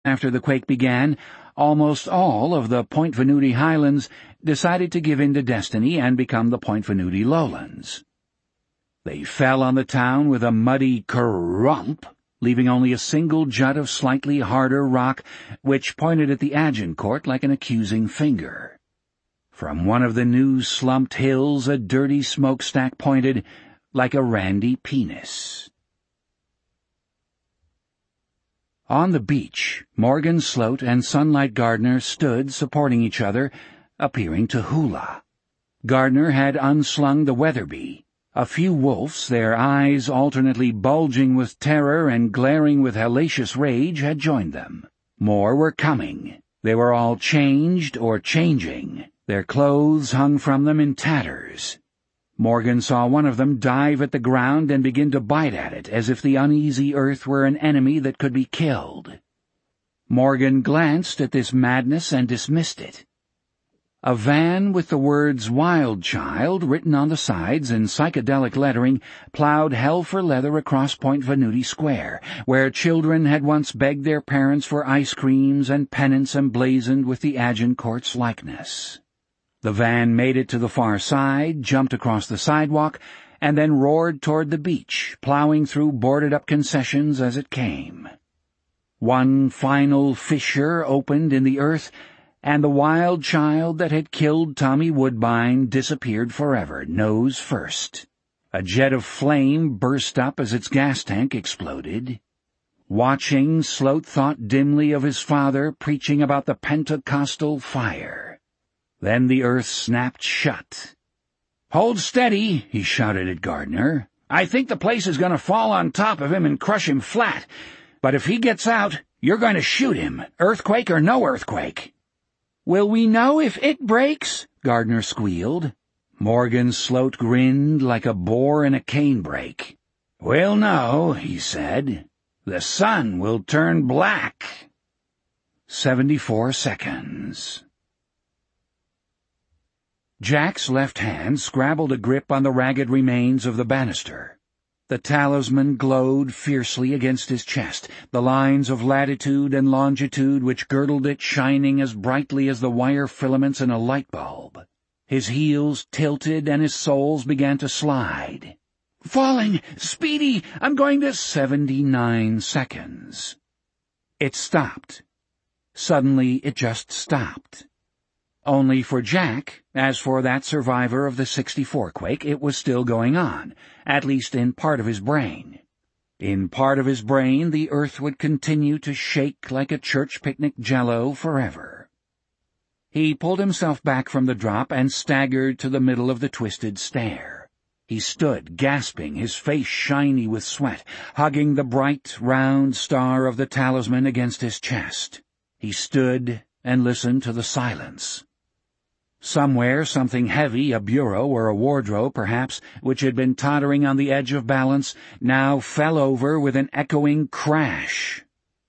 After the quake began, almost all of the Point Venuti highlands decided to give in to destiny and become the Point Venuti lowlands. They fell on the town with a muddy kerrump, leaving only a single jut of slightly harder rock which pointed at the Agincourt like an accusing finger. From one of the new slumped hills a dirty smokestack pointed like a randy penis. On the beach, Morgan Sloat and Sunlight Gardner stood supporting each other, appearing to hula. Gardner had unslung the Weatherby. A few wolves, their eyes alternately bulging with terror and glaring with hellacious rage, had joined them. More were coming. They were all changed or changing. Their clothes hung from them in tatters. Morgan saw one of them dive at the ground and begin to bite at it, as if the uneasy earth were an enemy that could be killed. Morgan glanced at this madness and dismissed it. A van with the words "Wild Child" written on the sides in psychedelic lettering plowed hell for leather across Point Venuti Square, where children had once begged their parents for ice creams and pennants emblazoned with the Agincourt's likeness. The van made it to the far side, jumped across the sidewalk, and then roared toward the beach, plowing through boarded-up concessions as it came. One final fissure opened in the earth, and the wild child that had killed Tommy Woodbine disappeared forever, nose first. A jet of flame burst up as its gas tank exploded. Watching, Sloat thought dimly of his father preaching about the Pentecostal fire. Then the earth snapped shut. "Hold steady," he shouted at Gardner. "I think the place is going to fall on top of him and crush him flat. But if he gets out, you're going to shoot him, earthquake or no earthquake." "Will we know if it breaks?" Gardner squealed. Morgan Sloat grinned like a boar in a canebrake. "We'll know," he said. "The sun will turn black." 74 seconds. Jack's left hand scrabbled a grip on the ragged remains of the banister. The talisman glowed fiercely against his chest, the lines of latitude and longitude which girdled it shining as brightly as the wire filaments in a light bulb. His heels tilted and his soles began to slide. "Falling! Speedy! I'm going to—" 79 seconds. It stopped. Suddenly it just stopped. Only for Jack, as for that survivor of the '64 quake, it was still going on, at least in part of his brain. In part of his brain, the earth would continue to shake like a church picnic jello forever. He pulled himself back from the drop and staggered to the middle of the twisted stair. He stood, gasping, his face shiny with sweat, hugging the bright, round star of the talisman against his chest. He stood and listened to the silence. Somewhere something heavy, a bureau or a wardrobe perhaps, which had been tottering on the edge of balance, now fell over with an echoing crash.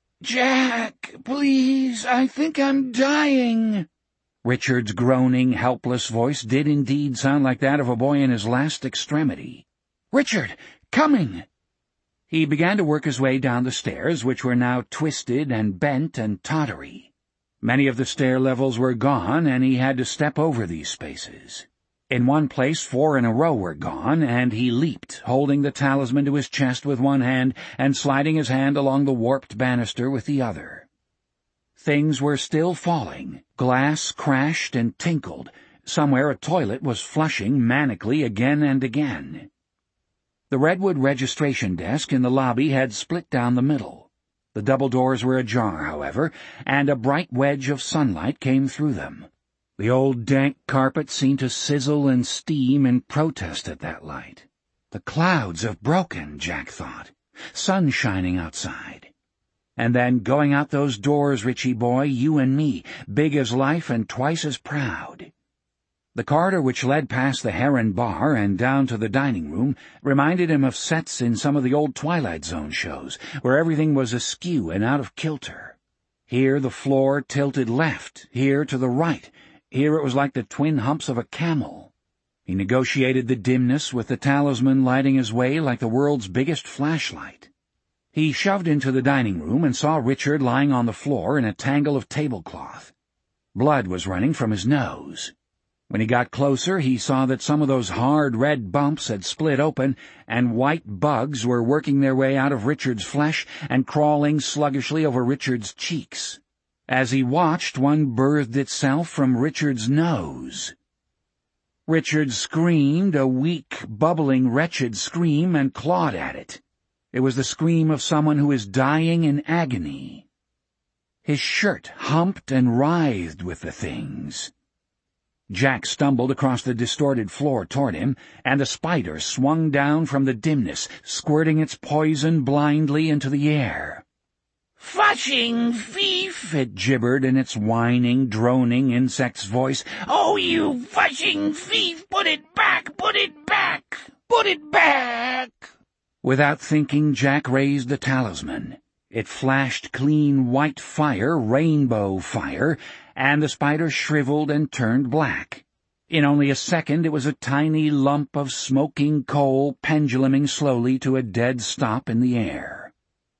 "Jack, please, I think I'm dying." Richard's groaning, helpless voice did indeed sound like that of a boy in his last extremity. "Richard, coming!" He began to work his way down the stairs, which were now twisted and bent and tottery. Many of the stair levels were gone, and he had to step over these spaces. In one place 4 in a row were gone, and he leaped, holding the talisman to his chest with one hand and sliding his hand along the warped banister with the other. Things were still falling. Glass crashed and tinkled. Somewhere a toilet was flushing manically again and again. The redwood registration desk in the lobby had split down the middle. The double doors were ajar, however, and a bright wedge of sunlight came through them. The old dank carpet seemed to sizzle and steam in protest at that light. The clouds have broken, Jack thought. Sun shining outside. And then going out those doors, Richie boy, you and me, big as life and twice as proud. The corridor which led past the Heron Bar and down to the dining room reminded him of sets in some of the old Twilight Zone shows, where everything was askew and out of kilter. Here the floor tilted left, here to the right. Here it was like the twin humps of a camel. He negotiated the dimness with the talisman lighting his way like the world's biggest flashlight. He shoved into the dining room and saw Richard lying on the floor in a tangle of tablecloth. Blood was running from his nose. When he got closer, he saw that some of those hard red bumps had split open, and white bugs were working their way out of Richard's flesh and crawling sluggishly over Richard's cheeks. As he watched, one birthed itself from Richard's nose. Richard screamed, a weak, bubbling, wretched scream, and clawed at it. It was the scream of someone who is dying in agony. His shirt humped and writhed with the things. Jack stumbled across the distorted floor toward him, and the spider swung down from the dimness, squirting its poison blindly into the air. "Fushing thief!" it gibbered in its whining, droning insect's voice. "Oh, you fushing thief! Put it back! Put it back! Put it back!" Without thinking, Jack raised the talisman. It flashed clean white fire, rainbow fire, and the spider shriveled and turned black. In only a second it was a tiny lump of smoking coal penduluming slowly to a dead stop in the air.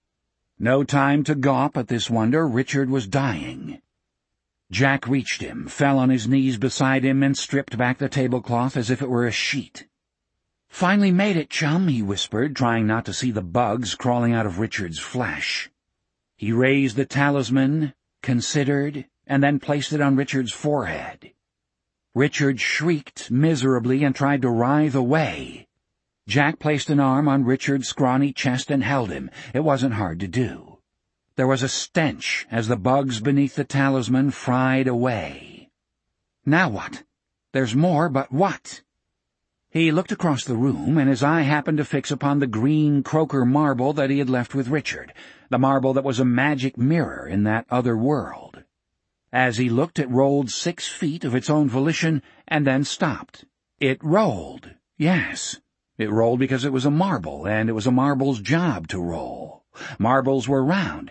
No time to gawp at this wonder. Richard was dying. Jack reached him, fell on his knees beside him, and stripped back the tablecloth as if it were a sheet. "Finally made it, chum," he whispered, trying not to see the bugs crawling out of Richard's flesh. He raised the talisman, considered, and then placed it on Richard's forehead. Richard shrieked miserably and tried to writhe away. Jack placed an arm on Richard's scrawny chest and held him. It wasn't hard to do. There was a stench as the bugs beneath the talisman fried away. Now what? There's more, but what? He looked across the room, and his eye happened to fix upon the green croaker marble that he had left with Richard, the marble that was a magic mirror in that other world. As he looked, it rolled 6 feet of its own volition, and then stopped. It rolled, yes. It rolled because it was a marble, and it was a marble's job to roll. Marbles were round,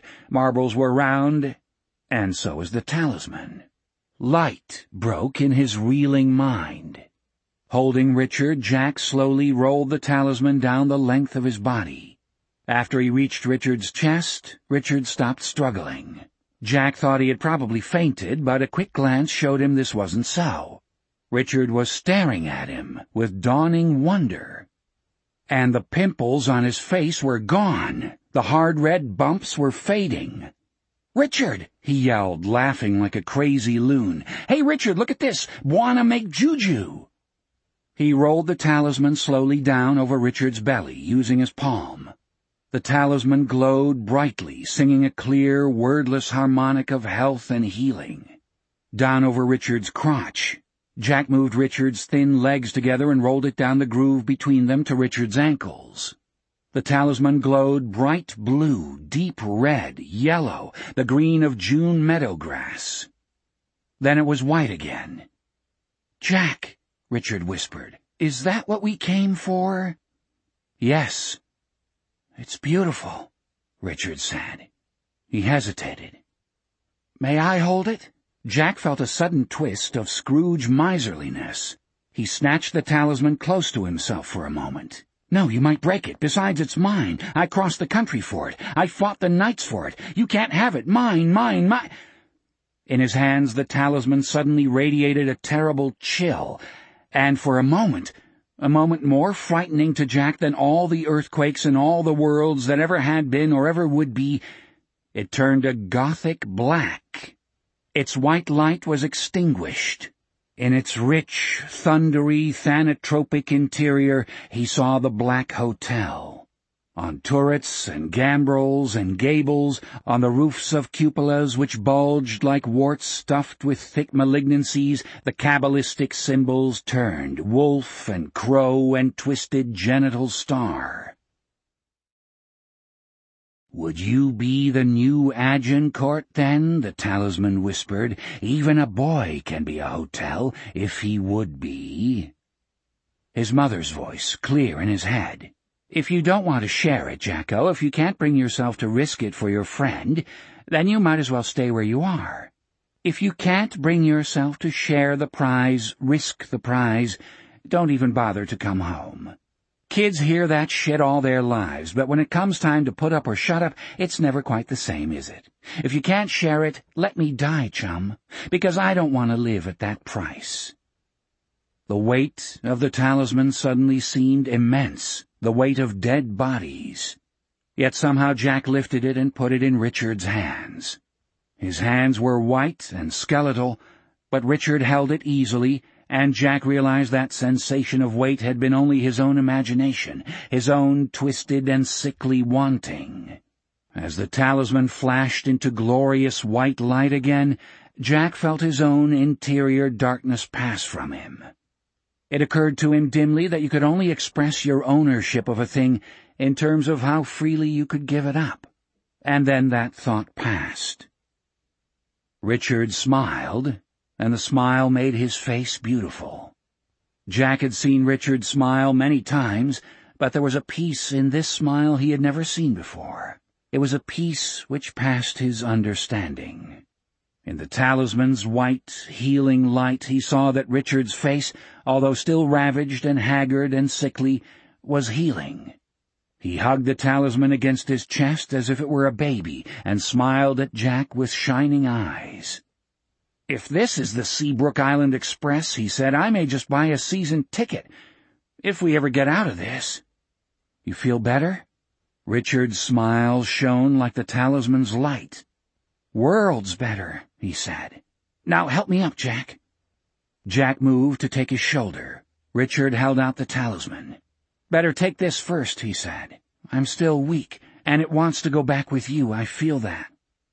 and so was the talisman. Light broke in his reeling mind. Holding Richard, Jack slowly rolled the talisman down the length of his body. After he reached Richard's chest, Richard stopped struggling. Jack thought he had probably fainted, but a quick glance showed him this wasn't so. Richard was staring at him with dawning wonder. And the pimples on his face were gone. The hard red bumps were fading. "Richard!" he yelled, laughing like a crazy loon. "Hey, Richard, look at this! Wanna make juju!" He rolled the talisman slowly down over Richard's belly, using his palm. The talisman glowed brightly, singing a clear, wordless harmonic of health and healing. Down over Richard's crotch, Jack moved Richard's thin legs together and rolled it down the groove between them to Richard's ankles. The talisman glowed bright blue, deep red, yellow, the green of June meadow grass. Then it was white again. "Jack," Richard whispered, "is that what we came for?" "Yes." "It's beautiful," Richard said. He hesitated. "May I hold it?" Jack felt a sudden twist of Scrooge miserliness. He snatched the talisman close to himself for a moment. "No, you might break it. Besides, it's mine. I crossed the country for it. I fought the knights for it. You can't have it. Mine, mine, mine." In his hands, the talisman suddenly radiated a terrible chill, and for a moment more frightening to Jack than all the earthquakes in all the worlds that ever had been or ever would be, it turned a gothic black. Its white light was extinguished. In its rich, thundery, thanatropic interior, he saw the Black Hotel. On turrets and gambrels and gables, on the roofs of cupolas which bulged like warts stuffed with thick malignancies, the cabalistic symbols turned, wolf and crow and twisted genital star. "Would you be the new Agincourt, then?" the talisman whispered. "Even a boy can be a hotel, if he would be." His mother's voice, clear in his head. "If you don't want to share it, Jacko, if you can't bring yourself to risk it for your friend, then you might as well stay where you are. If you can't bring yourself to share the prize, risk the prize, don't even bother to come home. Kids hear that shit all their lives, but when it comes time to put up or shut up, it's never quite the same, is it? If you can't share it, let me die, chum, because I don't want to live at that price." The weight of the talisman suddenly seemed immense, the weight of dead bodies. Yet somehow Jack lifted it and put it in Richard's hands. His hands were white and skeletal, but Richard held it easily, and Jack realized that sensation of weight had been only his own imagination, his own twisted and sickly wanting. As the talisman flashed into glorious white light again, Jack felt his own interior darkness pass from him. It occurred to him dimly that you could only express your ownership of a thing in terms of how freely you could give it up. And then that thought passed. Richard smiled, and the smile made his face beautiful. Jack had seen Richard smile many times, but there was a peace in this smile he had never seen before. It was a peace which passed his understanding. In the talisman's white, healing light he saw that Richard's face, although still ravaged and haggard and sickly, was healing. He hugged the talisman against his chest as if it were a baby, and smiled at Jack with shining eyes. "If this is the Seabrook Island Express," he said, "I may just buy a season ticket, if we ever get out of this. You feel better?" Richard's smile shone like the talisman's light. "Worlds better," he said. "Now help me up, Jack." Jack moved to take his shoulder. Richard held out the talisman. "Better take this first," he said. "I'm still weak, and it wants to go back with you, I feel that."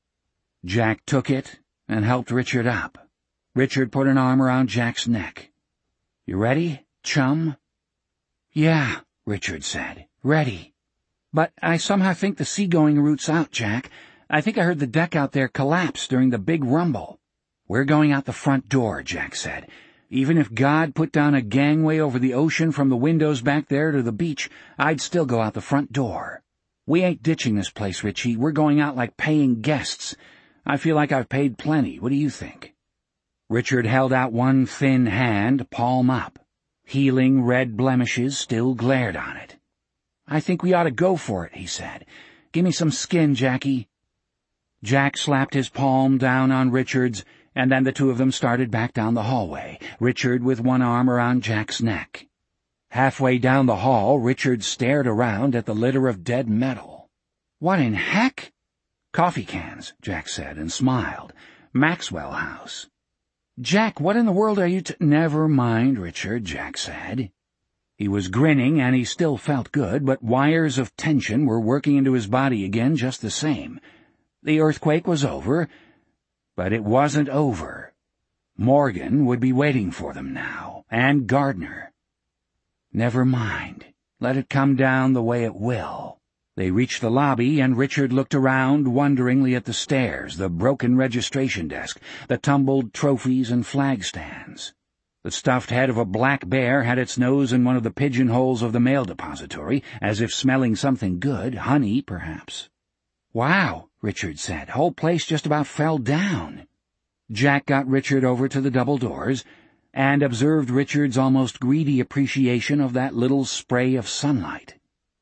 Jack took it and helped Richard up. Richard put an arm around Jack's neck. "You ready, chum?" "Yeah," Richard said. "Ready. But I somehow think the seagoing route's out, Jack. I think I heard the deck out there collapse during the big rumble." "We're going out the front door," Jack said. "Even if God put down a gangway over the ocean from the windows back there to the beach, I'd still go out the front door. We ain't ditching this place, Richie. We're going out like paying guests. I feel like I've paid plenty. What do you think?" Richard held out one thin hand, palm up. Healing red blemishes still glared on it. "I think we ought to go for it," he said. "Give me some skin, Jackie." Jack slapped his palm down on Richard's, and then the two of them started back down the hallway, Richard with one arm around Jack's neck. Halfway down the hall, Richard stared around at the litter of dead metal. "What in heck?" "Coffee cans," Jack said, and smiled. "Maxwell House." "Jack, what in the world are you "Never mind, Richard," Jack said. He was grinning, and he still felt good, but wires of tension were working into his body again just the same. The earthquake was over, but it wasn't over. Morgan would be waiting for them now, and Gardner. Never mind. Let it come down the way it will. They reached the lobby, and Richard looked around wonderingly at the stairs, the broken registration desk, the tumbled trophies and flag stands. The stuffed head of a black bear had its nose in one of the pigeonholes of the mail depository, as if smelling something good, honey, perhaps. "Wow," Richard said. "Whole place just about fell down." Jack got Richard over to the double doors, and observed Richard's almost greedy appreciation of that little spray of sunlight.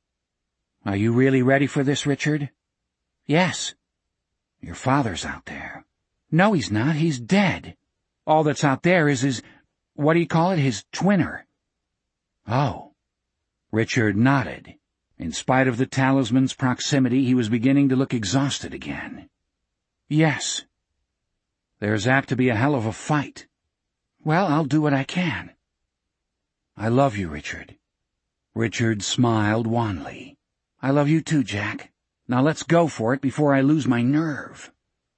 "Are you really ready for this, Richard?" "Yes." "Your father's out there." "No, he's not. He's dead. All that's out there is his, what do you call it, his twinner." "Oh." Richard nodded. In spite of the talisman's proximity, he was beginning to look exhausted again. "Yes." "There's apt to be a hell of a fight." "Well, I'll do what I can." "I love you, Richard." Richard smiled wanly. "I love you too, Jack. Now let's go for it before I lose my nerve."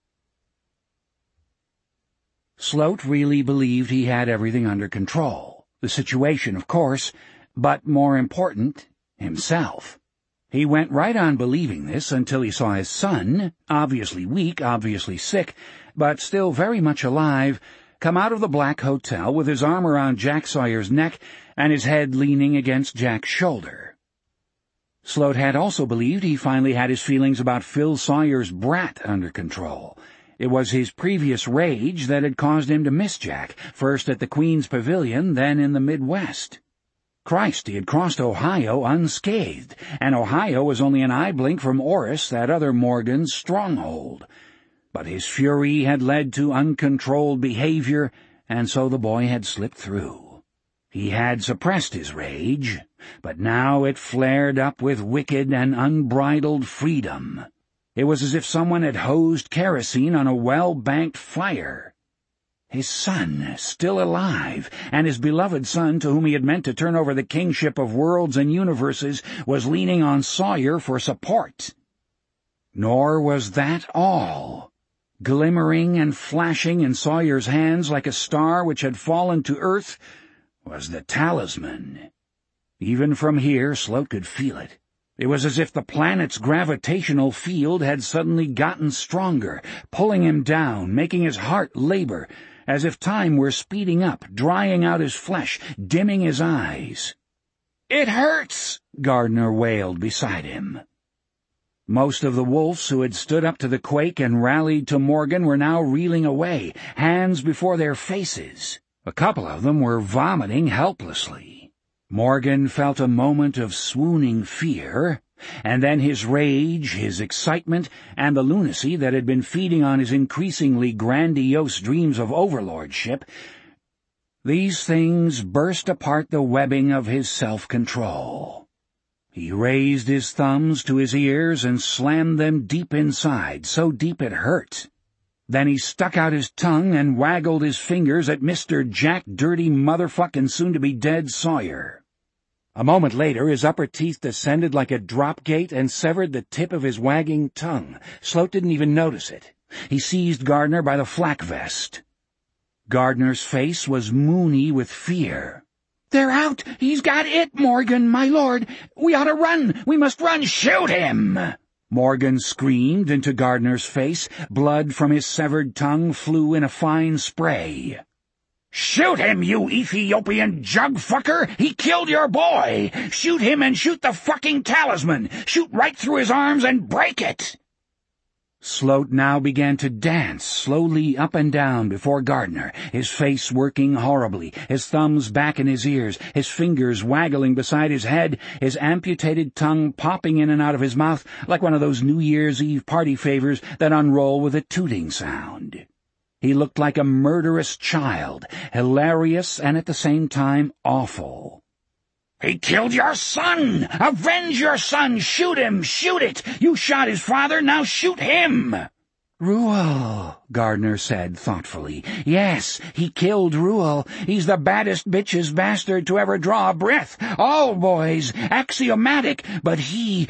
Sloat really believed he had everything under control. The situation, of course, but more important, himself. He went right on believing this until he saw his son, obviously weak, obviously sick, but still very much alive, come out of the Black Hotel with his arm around Jack Sawyer's neck and his head leaning against Jack's shoulder. Sloat had also believed he finally had his feelings about Phil Sawyer's brat under control. It was his previous rage that had caused him to miss Jack, first at the Queen's Pavilion, then in the Midwest. Christ, he had crossed Ohio unscathed, and Ohio was only an eye blink from Oris, that other Morgan's stronghold. But his fury had led to uncontrolled behavior, and so the boy had slipped through. He had suppressed his rage, but now it flared up with wicked and unbridled freedom. It was as if someone had hosed kerosene on a well-banked fire. His son, still alive, and his beloved son to whom he had meant to turn over the kingship of worlds and universes, was leaning on Sawyer for support. Nor was that all. Glimmering and flashing in Sawyer's hands like a star which had fallen to earth was the talisman. Even from here, Sloat could feel it. It was as if the planet's gravitational field had suddenly gotten stronger, pulling him down, making his heart labor, as if time were speeding up, drying out his flesh, dimming his eyes. "It hurts!" Gardner wailed beside him. Most of the wolves who had stood up to the quake and rallied to Morgan were now reeling away, hands before their faces. A couple of them were vomiting helplessly. Morgan felt a moment of swooning fear, and then his rage, his excitement, and the lunacy that had been feeding on his increasingly grandiose dreams of overlordship, these things burst apart the webbing of his self-control. He raised his thumbs to his ears and slammed them deep inside, so deep it hurt. Then he stuck out his tongue and waggled his fingers at Mr. Jack Dirty Motherfucking soon-to-be-dead Sawyer. A moment later, his upper teeth descended like a drop gate and severed the tip of his wagging tongue. Sloat didn't even notice it. He seized Gardner by the flak vest. Gardner's face was moony with fear. "They're out! He's got it, Morgan, my lord! We ought to run! We must run! Shoot him!" Morgan screamed into Gardner's face. Blood from his severed tongue flew in a fine spray. "Shoot him, you Ethiopian jug-fucker! He killed your boy! Shoot him and shoot the fucking talisman! Shoot right through his arms and break it!" Sloat now began to dance slowly up and down before Gardner, his face working horribly, his thumbs back in his ears, his fingers waggling beside his head, his amputated tongue popping in and out of his mouth like one of those New Year's Eve party favors that unroll with a tooting sound. He looked like a murderous child, hilarious and at the same time awful. "He killed your son! Avenge your son! Shoot him! Shoot it! You shot his father, now shoot him!" "Ruel," Gardner said thoughtfully. "Yes, he killed Ruel. He's the baddest bitch's bastard to ever draw a breath. All boys, axiomatic, but he...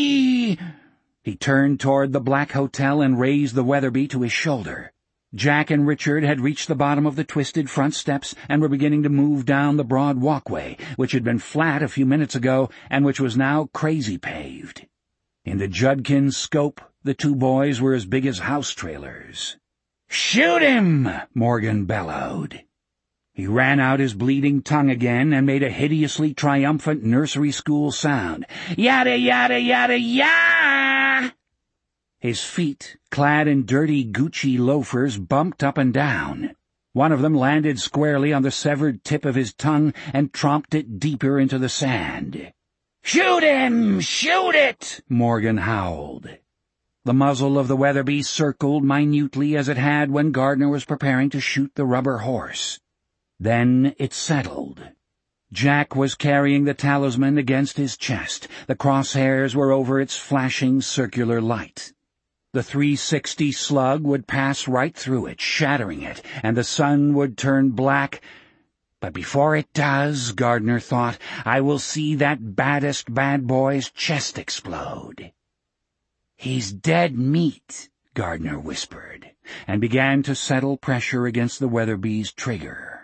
He turned toward the Black Hotel and raised the Weatherby to his shoulder. Jack and Richard had reached the bottom of the twisted front steps and were beginning to move down the broad walkway, which had been flat a few minutes ago and which was now crazy-paved. In the Judkins scope, the two boys were as big as house trailers. "Shoot him!" Morgan bellowed. He ran out his bleeding tongue again and made a hideously triumphant nursery school sound. "Yada, yada, yada, yah!" His feet, clad in dirty Gucci loafers, bumped up and down. One of them landed squarely on the severed tip of his tongue and tromped it deeper into the sand. "Shoot him! Shoot it!" Morgan howled. The muzzle of the Weatherby circled minutely as it had when Gardner was preparing to shoot the rubber horse. Then it settled. Jack was carrying the talisman against his chest. The crosshairs were over its flashing circular light. The 360 slug would pass right through it, shattering it, and the sun would turn black. But before it does, Gardner thought, I will see that baddest bad boy's chest explode. "He's dead meat," Gardner whispered, and began to settle pressure against the Weatherby's trigger.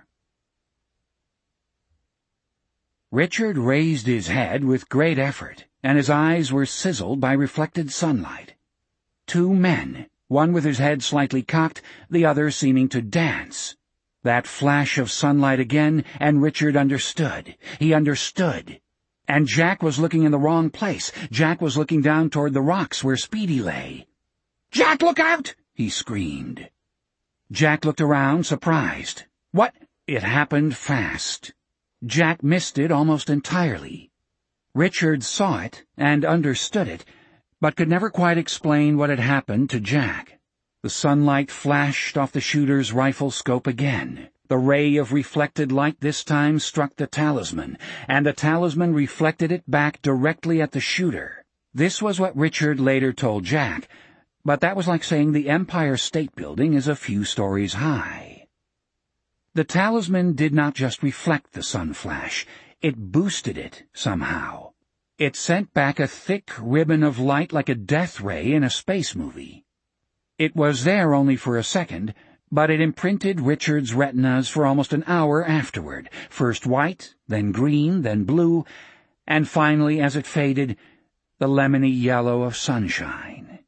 Richard raised his head with great effort, and his eyes were sizzled by reflected sunlight. Two men, one with his head slightly cocked, the other seeming to dance. That flash of sunlight again, and Richard understood. He understood. And Jack was looking in the wrong place. Jack was looking down toward the rocks where Speedy lay. "Jack, look out!" he screamed. Jack looked around, surprised. What? It happened fast. Jack missed it almost entirely. Richard saw it and understood it, but could never quite explain what had happened to Jack. The sunlight flashed off the shooter's rifle scope again. The ray of reflected light this time struck the talisman, and the talisman reflected it back directly at the shooter. This was what Richard later told Jack, but that was like saying the Empire State Building is a few stories high. The talisman did not just reflect the sun flash, it boosted it somehow. It sent back a thick ribbon of light like a death ray in a space movie. It was there only for a second, but it imprinted Richard's retinas for almost an hour afterward, first white, then green, then blue, and finally, as it faded, the lemony yellow of sunshine.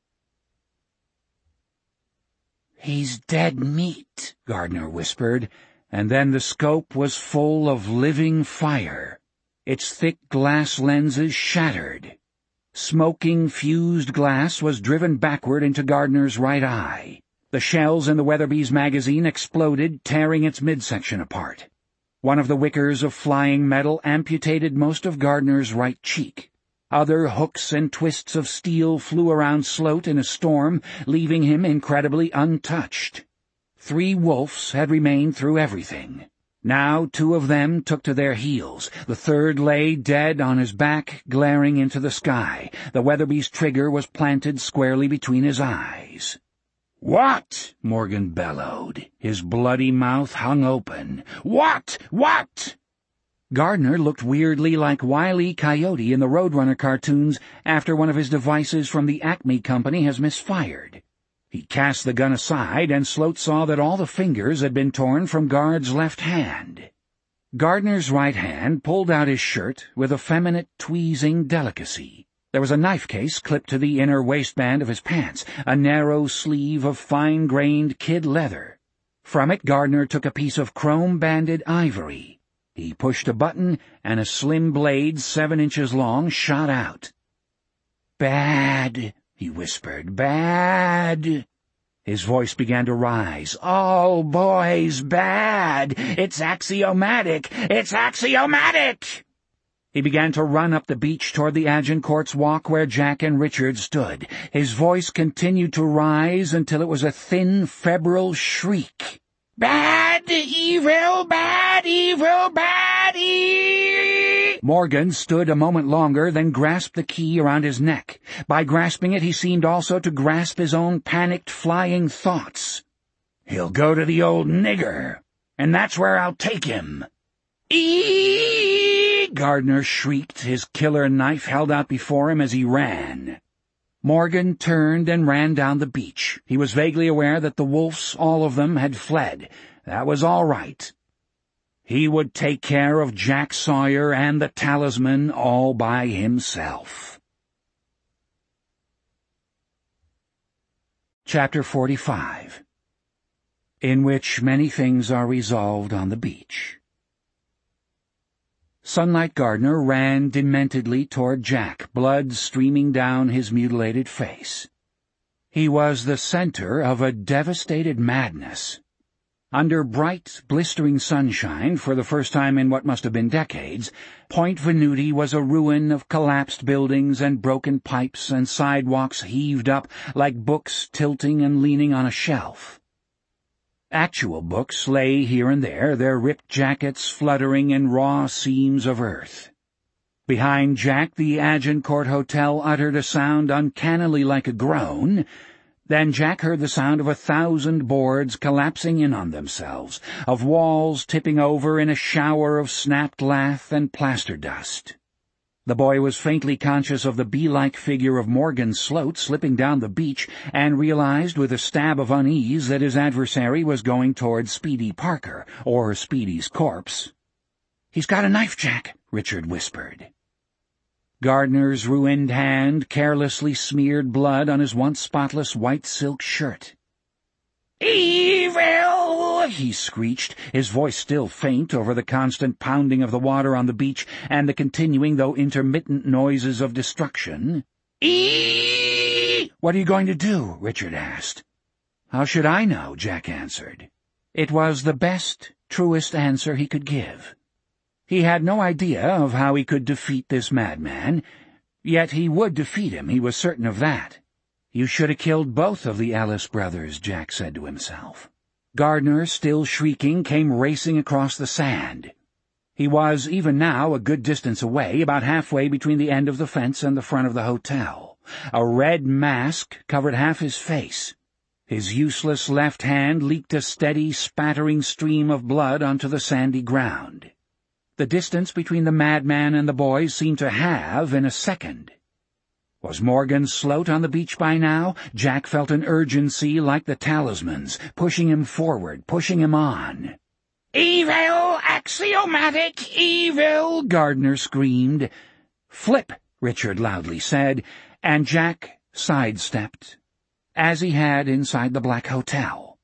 "He's dead meat," Gardner whispered, and then the scope was full of living fire. Its thick glass lenses shattered. Smoking, fused glass was driven backward into Gardner's right eye. The shells in the Weatherby's magazine exploded, tearing its midsection apart. One of the wickers of flying metal amputated most of Gardner's right cheek. Other hooks and twists of steel flew around Sloat in a storm, leaving him incredibly untouched. 3 wolves had remained through everything. Now 2 of them took to their heels. The third lay dead on his back, glaring into the sky. The Weatherby's trigger was planted squarely between his eyes. "What?" Morgan bellowed. His bloody mouth hung open. "What? What?" Gardner looked weirdly like Wile E. Coyote in the Roadrunner cartoons after one of his devices from the Acme Company has misfired. He cast the gun aside, and Sloat saw that all the fingers had been torn from Guard's left hand. Gardner's right hand pulled out his shirt with effeminate, tweezing delicacy. There was a knife case clipped to the inner waistband of his pants, a narrow sleeve of fine-grained kid leather. From it Gardner took a piece of chrome-banded ivory. He pushed a button, and a slim blade 7 inches long shot out. "Bad," he whispered, "bad." His voice began to rise. "All boys bad. It's axiomatic. It's axiomatic." He began to run up the beach toward the Agincourt's Walk where Jack and Richard stood. His voice continued to rise until it was a thin, febrile shriek. "Bad, evil, bad, evil, bad, Morgan stood a moment longer, then grasped the key around his neck. By grasping it, he seemed also to grasp his own panicked, flying thoughts. "He'll go to the old nigger, and that's where I'll take him." Gardner shrieked, his killer knife held out before him as he ran. Morgan turned and ran down the beach. He was vaguely aware that the wolves, all of them, had fled. That was all right. He would take care of Jack Sawyer and the talisman all by himself. Chapter 45, in which many things are resolved on the beach. Sunlight Gardner ran dementedly toward Jack, blood streaming down his mutilated face. He was the center of a devastated madness. Under bright, blistering sunshine, for the first time in what must have been decades, Point Venuti was a ruin of collapsed buildings and broken pipes and sidewalks heaved up like books tilting and leaning on a shelf. Actual books lay here and there, their ripped jackets fluttering in raw seams of earth. Behind Jack, the Agincourt Hotel uttered a sound uncannily like a groan. Then Jack heard the sound of 1,000 boards collapsing in on themselves, of walls tipping over in a shower of snapped lath and plaster dust. The boy was faintly conscious of the bee-like figure of Morgan Sloat slipping down the beach and realized with a stab of unease that his adversary was going toward Speedy Parker, or Speedy's corpse. "He's got a knife, Jack," Richard whispered. Gardner's ruined hand carelessly smeared blood on his once spotless white silk shirt. "Evil!" he screeched, his voice still faint over the constant pounding of the water on the beach and the continuing though intermittent noises of destruction. "What are you going to do?" Richard asked. "How should I know?" Jack answered. It was the best, truest answer he could give. He had no idea of how he could defeat this madman, yet he would defeat him, he was certain of that. You should have killed both of the Ellis brothers, Jack said to himself. Gardner, still shrieking, came racing across the sand. He was, even now, a good distance away, about halfway between the end of the fence and the front of the hotel. A red mask covered half his face. His useless left hand leaked a steady, spattering stream of blood onto the sandy ground. The distance between the madman and the boys seemed to halve in a second. Was Morgan Sloat on the beach by now? Jack felt an urgency like the talisman's, pushing him forward, pushing him on. "Evil! Axiomatic evil!" Gardner screamed. "Flip!" Richard loudly said, and Jack sidestepped, as he had inside the Black Hotel,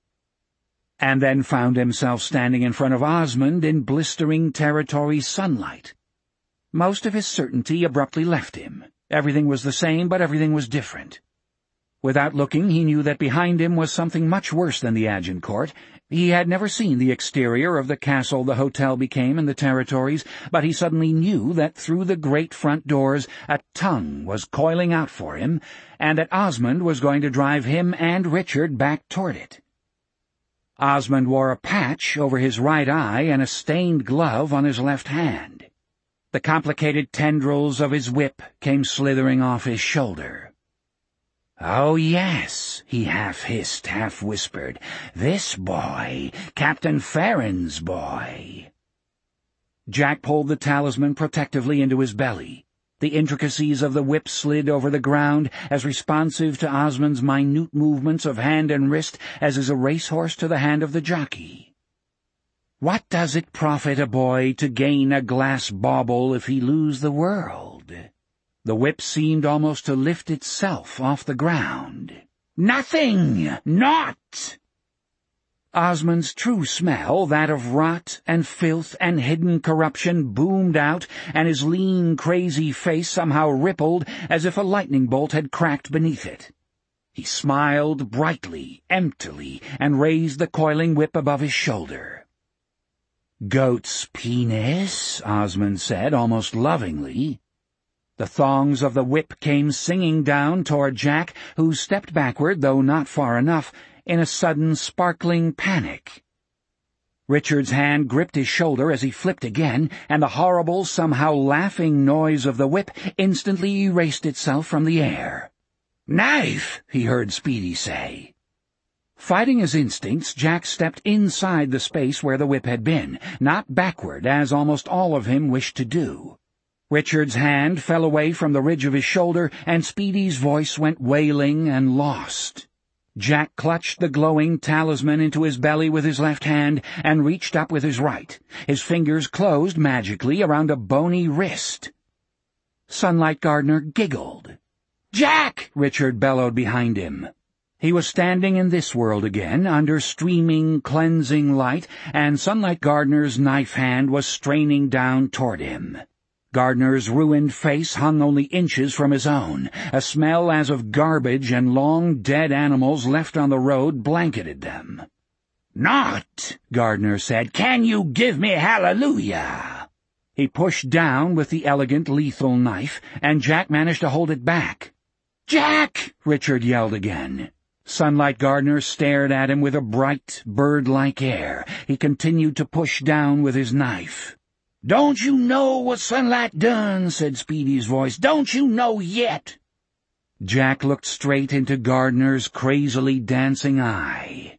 and then found himself standing in front of Osmond in blistering territory sunlight. Most of his certainty abruptly left him. Everything was the same, but everything was different. Without looking, he knew that behind him was something much worse than the Agincourt. He had never seen the exterior of the castle the hotel became in the territories, but he suddenly knew that through the great front doors a tongue was coiling out for him, and that Osmond was going to drive him and Richard back toward it. Osmond wore a patch over his right eye and a stained glove on his left hand. The complicated tendrils of his whip came slithering off his shoulder. "Oh, yes," he half-hissed, half-whispered. "This boy, Captain Farron's boy." Jack pulled the talisman protectively into his belly. The intricacies of the whip slid over the ground, as responsive to Osmond's minute movements of hand and wrist as is a racehorse to the hand of the jockey. What does it profit a boy to gain a glass bauble if he lose the world? The whip seemed almost to lift itself off the ground. "Nothing! Naught!" Osmond's true smell, that of rot and filth and hidden corruption, boomed out, and his lean, crazy face somehow rippled as if a lightning bolt had cracked beneath it. He smiled brightly, emptily, and raised the coiling whip above his shoulder. "Goat's penis," Osmond said, almost lovingly. The thongs of the whip came singing down toward Jack, who stepped backward, though not far enough, in a sudden, sparkling panic. Richard's hand gripped his shoulder as he flipped again, and the horrible, somehow laughing noise of the whip instantly erased itself from the air. "Knife!" he heard Speedy say. Fighting his instincts, Jack stepped inside the space where the whip had been, not backward, as almost all of him wished to do. Richard's hand fell away from the ridge of his shoulder, and Speedy's voice went wailing and lost. Jack clutched the glowing talisman into his belly with his left hand and reached up with his right. His fingers closed magically around a bony wrist. Sunlight Gardner giggled. "Jack!" Richard bellowed behind him. He was standing in this world again, under streaming, cleansing light, and Sunlight Gardner's knife hand was straining down toward him. Gardner's ruined face hung only inches from his own. A smell as of garbage and long dead animals left on the road blanketed them. "Not," Gardner said. "Can you give me hallelujah?" He pushed down with the elegant, lethal knife, and Jack managed to hold it back. "Jack!" Richard yelled again. Sunlight Gardner stared at him with a bright, bird-like air. He continued to push down with his knife. "Don't you know what Sunlight done?" said Speedy's voice. "Don't you know yet?" Jack looked straight into Gardner's crazily dancing eye.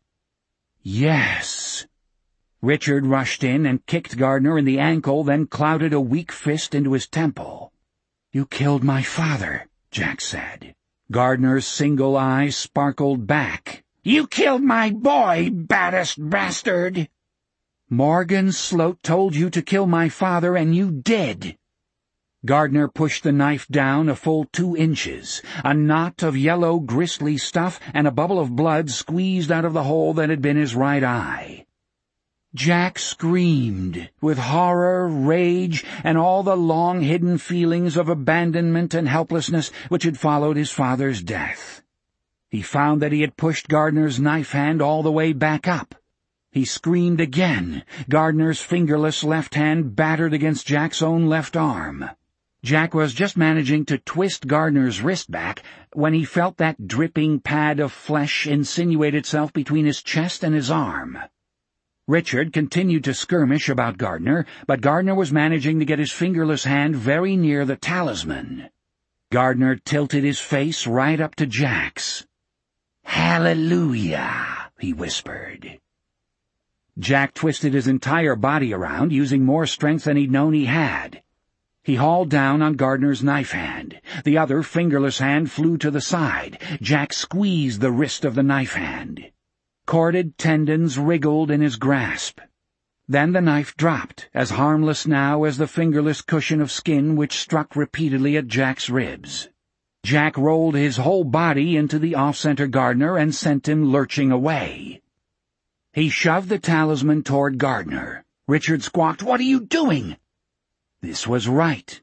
"Yes." Richard rushed in and kicked Gardner in the ankle, then clouted a weak fist into his temple. "You killed my father," Jack said. Gardner's single eye sparkled back. "You killed my boy, baddest bastard!" "Morgan Sloat told you to kill my father, and you did." Gardner pushed the knife down a full 2 inches. A knot of yellow, gristly stuff and a bubble of blood squeezed out of the hole that had been his right eye. Jack screamed, with horror, rage, and all the long-hidden feelings of abandonment and helplessness which had followed his father's death. He found that he had pushed Gardner's knife hand all the way back up. He screamed again. Gardner's fingerless left hand battered against Jack's own left arm. Jack was just managing to twist Gardner's wrist back when he felt that dripping pad of flesh insinuate itself between his chest and his arm. Richard continued to skirmish about Gardner, but Gardner was managing to get his fingerless hand very near the talisman. Gardner tilted his face right up to Jack's. "Hallelujah," he whispered. Jack twisted his entire body around, using more strength than he'd known he had. He hauled down on Gardner's knife hand. The other fingerless hand flew to the side. Jack squeezed the wrist of the knife hand. Corded tendons wriggled in his grasp. Then the knife dropped, as harmless now as the fingerless cushion of skin which struck repeatedly at Jack's ribs. Jack rolled his whole body into the off-center Gardner and sent him lurching away. He shoved the talisman toward Gardner. Richard squawked, "What are you doing?" This was right.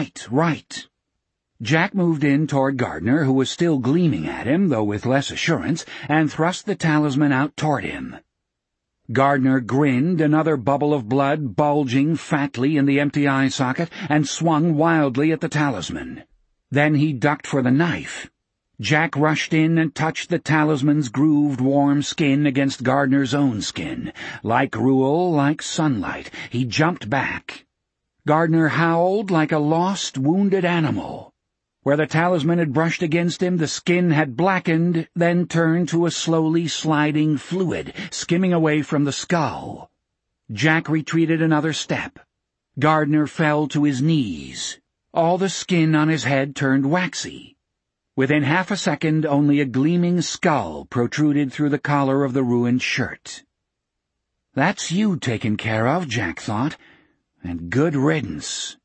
Jack moved in toward Gardner, who was still gleaming at him, though with less assurance, and thrust the talisman out toward him. Gardner grinned, another bubble of blood bulging fatly in the empty eye socket, and swung wildly at the talisman. Then he ducked for the knife. Jack rushed in and touched the talisman's grooved, warm skin against Gardner's own skin. Like Ruel, like sunlight, he jumped back. Gardner howled like a lost, wounded animal. Where the talisman had brushed against him, the skin had blackened, then turned to a slowly sliding fluid, skimming away from the skull. Jack retreated another step. Gardner fell to his knees. All the skin on his head turned waxy. Within half a second, only a gleaming skull protruded through the collar of the ruined shirt. "That's you taken care of," Jack thought, "and good riddance."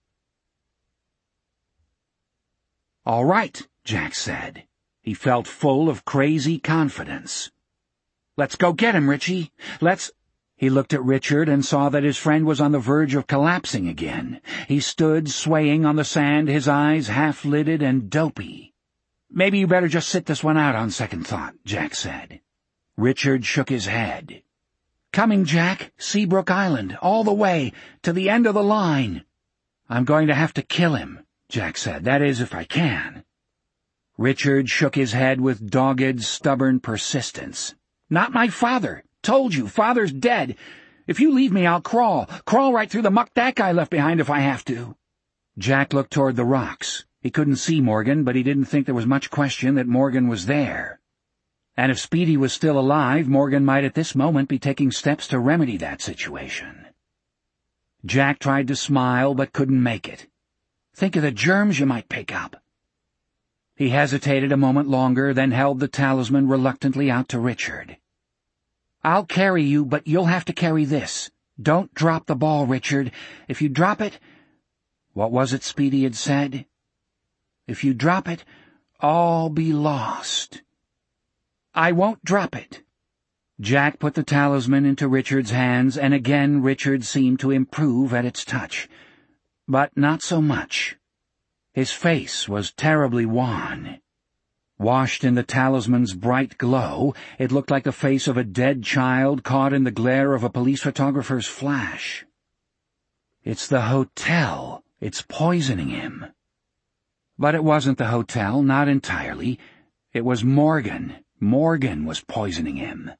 "All right," Jack said. He felt full of crazy confidence. "Let's go get him, Richie. Let's—" He looked at Richard and saw that his friend was on the verge of collapsing again. He stood swaying on the sand, his eyes half-lidded and dopey. "Maybe you better just sit this one out on second thought," Jack said. Richard shook his head. "Coming, Jack. Seabrook Island, all the way, to the end of the line." "I'm going to have to kill him," Jack said. "That is, if I can." Richard shook his head with dogged, stubborn persistence. "Not my father. Told you, father's dead. If you leave me, I'll crawl right through the muck that guy left behind if I have to." Jack looked toward the rocks. He couldn't see Morgan, but he didn't think there was much question that Morgan was there. And if Speedy was still alive, Morgan might at this moment be taking steps to remedy that situation. Jack tried to smile, but couldn't make it. "Think of the germs you might pick up." He hesitated a moment longer, then held the talisman reluctantly out to Richard. "I'll carry you, but you'll have to carry this. Don't drop the ball, Richard. If you drop it—" What was it Speedy had said? "If you drop it, all be lost." "I won't drop it." Jack put the talisman into Richard's hands, and again Richard seemed to improve at its touch. But not so much. His face was terribly wan. Washed in the talisman's bright glow, it looked like the face of a dead child caught in the glare of a police photographer's flash. "It's the hotel. It's poisoning him." But it wasn't the hotel, not entirely. It was Morgan. Morgan was poisoning him.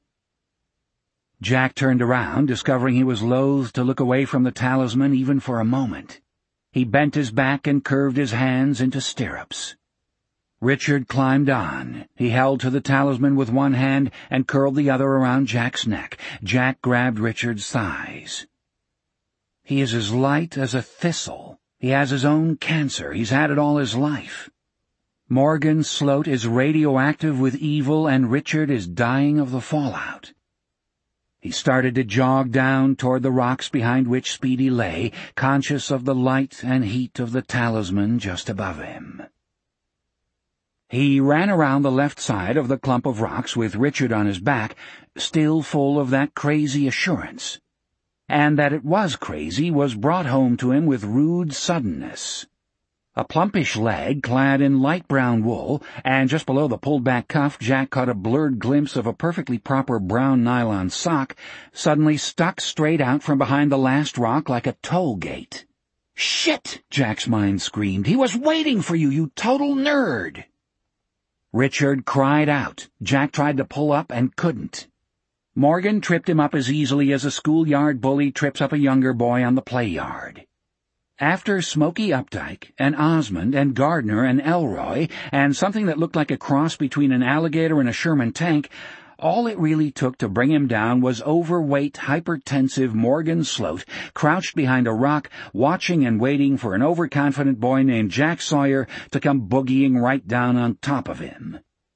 Jack turned around, discovering he was loath to look away from the talisman even for a moment. He bent his back and curved his hands into stirrups. Richard climbed on. He held to the talisman with one hand and curled the other around Jack's neck. Jack grabbed Richard's thighs. "He is as light as a thistle. He has his own cancer. He's had it all his life. Morgan Sloat is radioactive with evil, and Richard is dying of the fallout." He started to jog down toward the rocks behind which Speedy lay, conscious of the light and heat of the talisman just above him. He ran around the left side of the clump of rocks with Richard on his back, still full of that crazy assurance. And that it was crazy was brought home to him with rude suddenness. A plumpish leg clad in light brown wool, and just below the pulled-back cuff Jack caught a blurred glimpse of a perfectly proper brown nylon sock, suddenly stuck straight out from behind the last rock like a toll gate. "Shit!" Jack's mind screamed. "He was waiting for you, you total nerd!" Richard cried out. Jack tried to pull up and couldn't. Morgan tripped him up as easily as a schoolyard bully trips up a younger boy on the play yard. After Smoky Updike and Osmond and Gardner and Elroy and something that looked like a cross between an alligator and a Sherman tank, all it really took to bring him down was overweight, hypertensive Morgan Sloat, crouched behind a rock, watching and waiting for an overconfident boy named Jack Sawyer to come boogieing right down on top of him.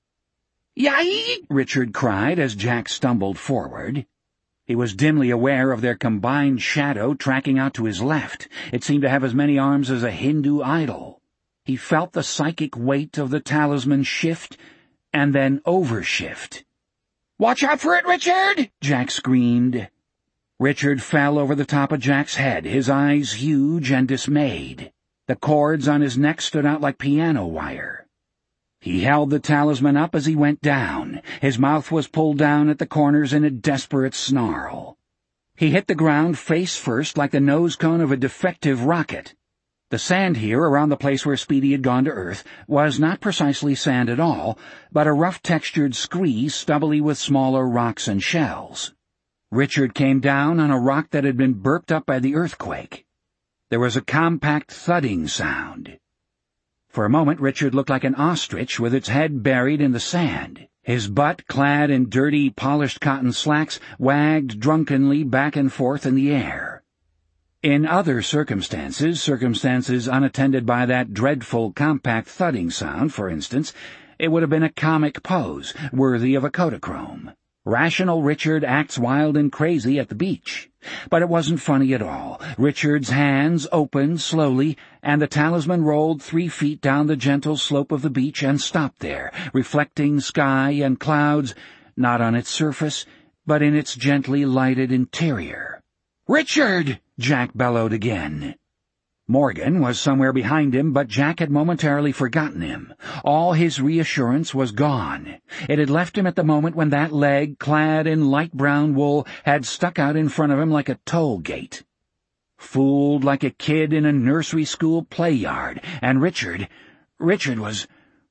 "Yai!" Richard cried as Jack stumbled forward. He was dimly aware of their combined shadow tracking out to his left. It seemed to have as many arms as a Hindu idol. He felt the psychic weight of the talisman shift and then overshift. "Watch out for it, Richard!" Jack screamed. Richard fell over the top of Jack's head, his eyes huge and dismayed. The cords on his neck stood out like piano wire. He held the talisman up as he went down. His mouth was pulled down at the corners in a desperate snarl. He hit the ground face first like the nose cone of a defective rocket. The sand here, around the place where Speedy had gone to Earth, was not precisely sand at all, but a rough-textured scree stubbly with smaller rocks and shells. Richard came down on a rock that had been burped up by the earthquake. There was a compact thudding sound. For a moment Richard looked like an ostrich with its head buried in the sand. His butt, clad in dirty, polished cotton slacks, wagged drunkenly back and forth in the air. In other circumstances unattended by that dreadful compact thudding sound, for instance, it would have been a comic pose, worthy of a Kodachrome. Rational Richard acts wild and crazy at the beach. But it wasn't funny at all. Richard's hands opened slowly, and the talisman rolled 3 feet down the gentle slope of the beach and stopped there, reflecting sky and clouds, not on its surface, but in its gently lighted interior. "Richard!" Jack bellowed again. Morgan was somewhere behind him, but Jack had momentarily forgotten him. All his reassurance was gone. It had left him at the moment when that leg, clad in light brown wool, had stuck out in front of him like a toll gate. Fooled like a kid in a nursery school play yard, and Richard was...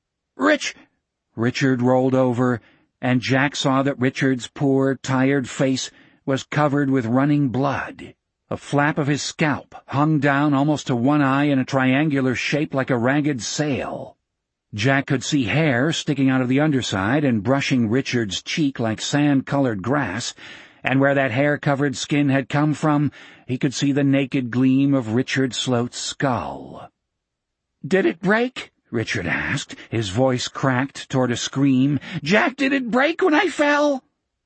Richard rolled over, and Jack saw that Richard's poor, tired face was covered with running blood. A flap of his scalp hung down almost to one eye in a triangular shape like a ragged sail. Jack could see hair sticking out of the underside and brushing Richard's cheek like sand-colored grass, and where that hair-covered skin had come from, he could see the naked gleam of Richard Sloat's skull. "Did it break?" Richard asked, his voice cracked toward a scream. "Jack, did it break when I fell?"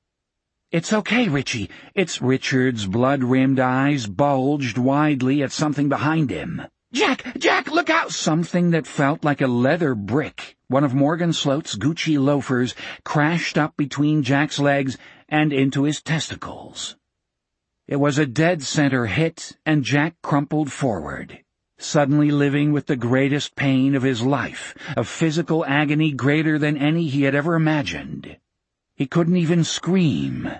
"It's okay, Richie." Richard's blood-rimmed eyes bulged widely at something behind him. Jack, look out!" Something that felt like a leather brick, one of Morgan Sloat's Gucci loafers, crashed up between Jack's legs and into his testicles. It was a dead-center hit, and Jack crumpled forward, suddenly living with the greatest pain of his life, a physical agony greater than any he had ever imagined. He couldn't even scream.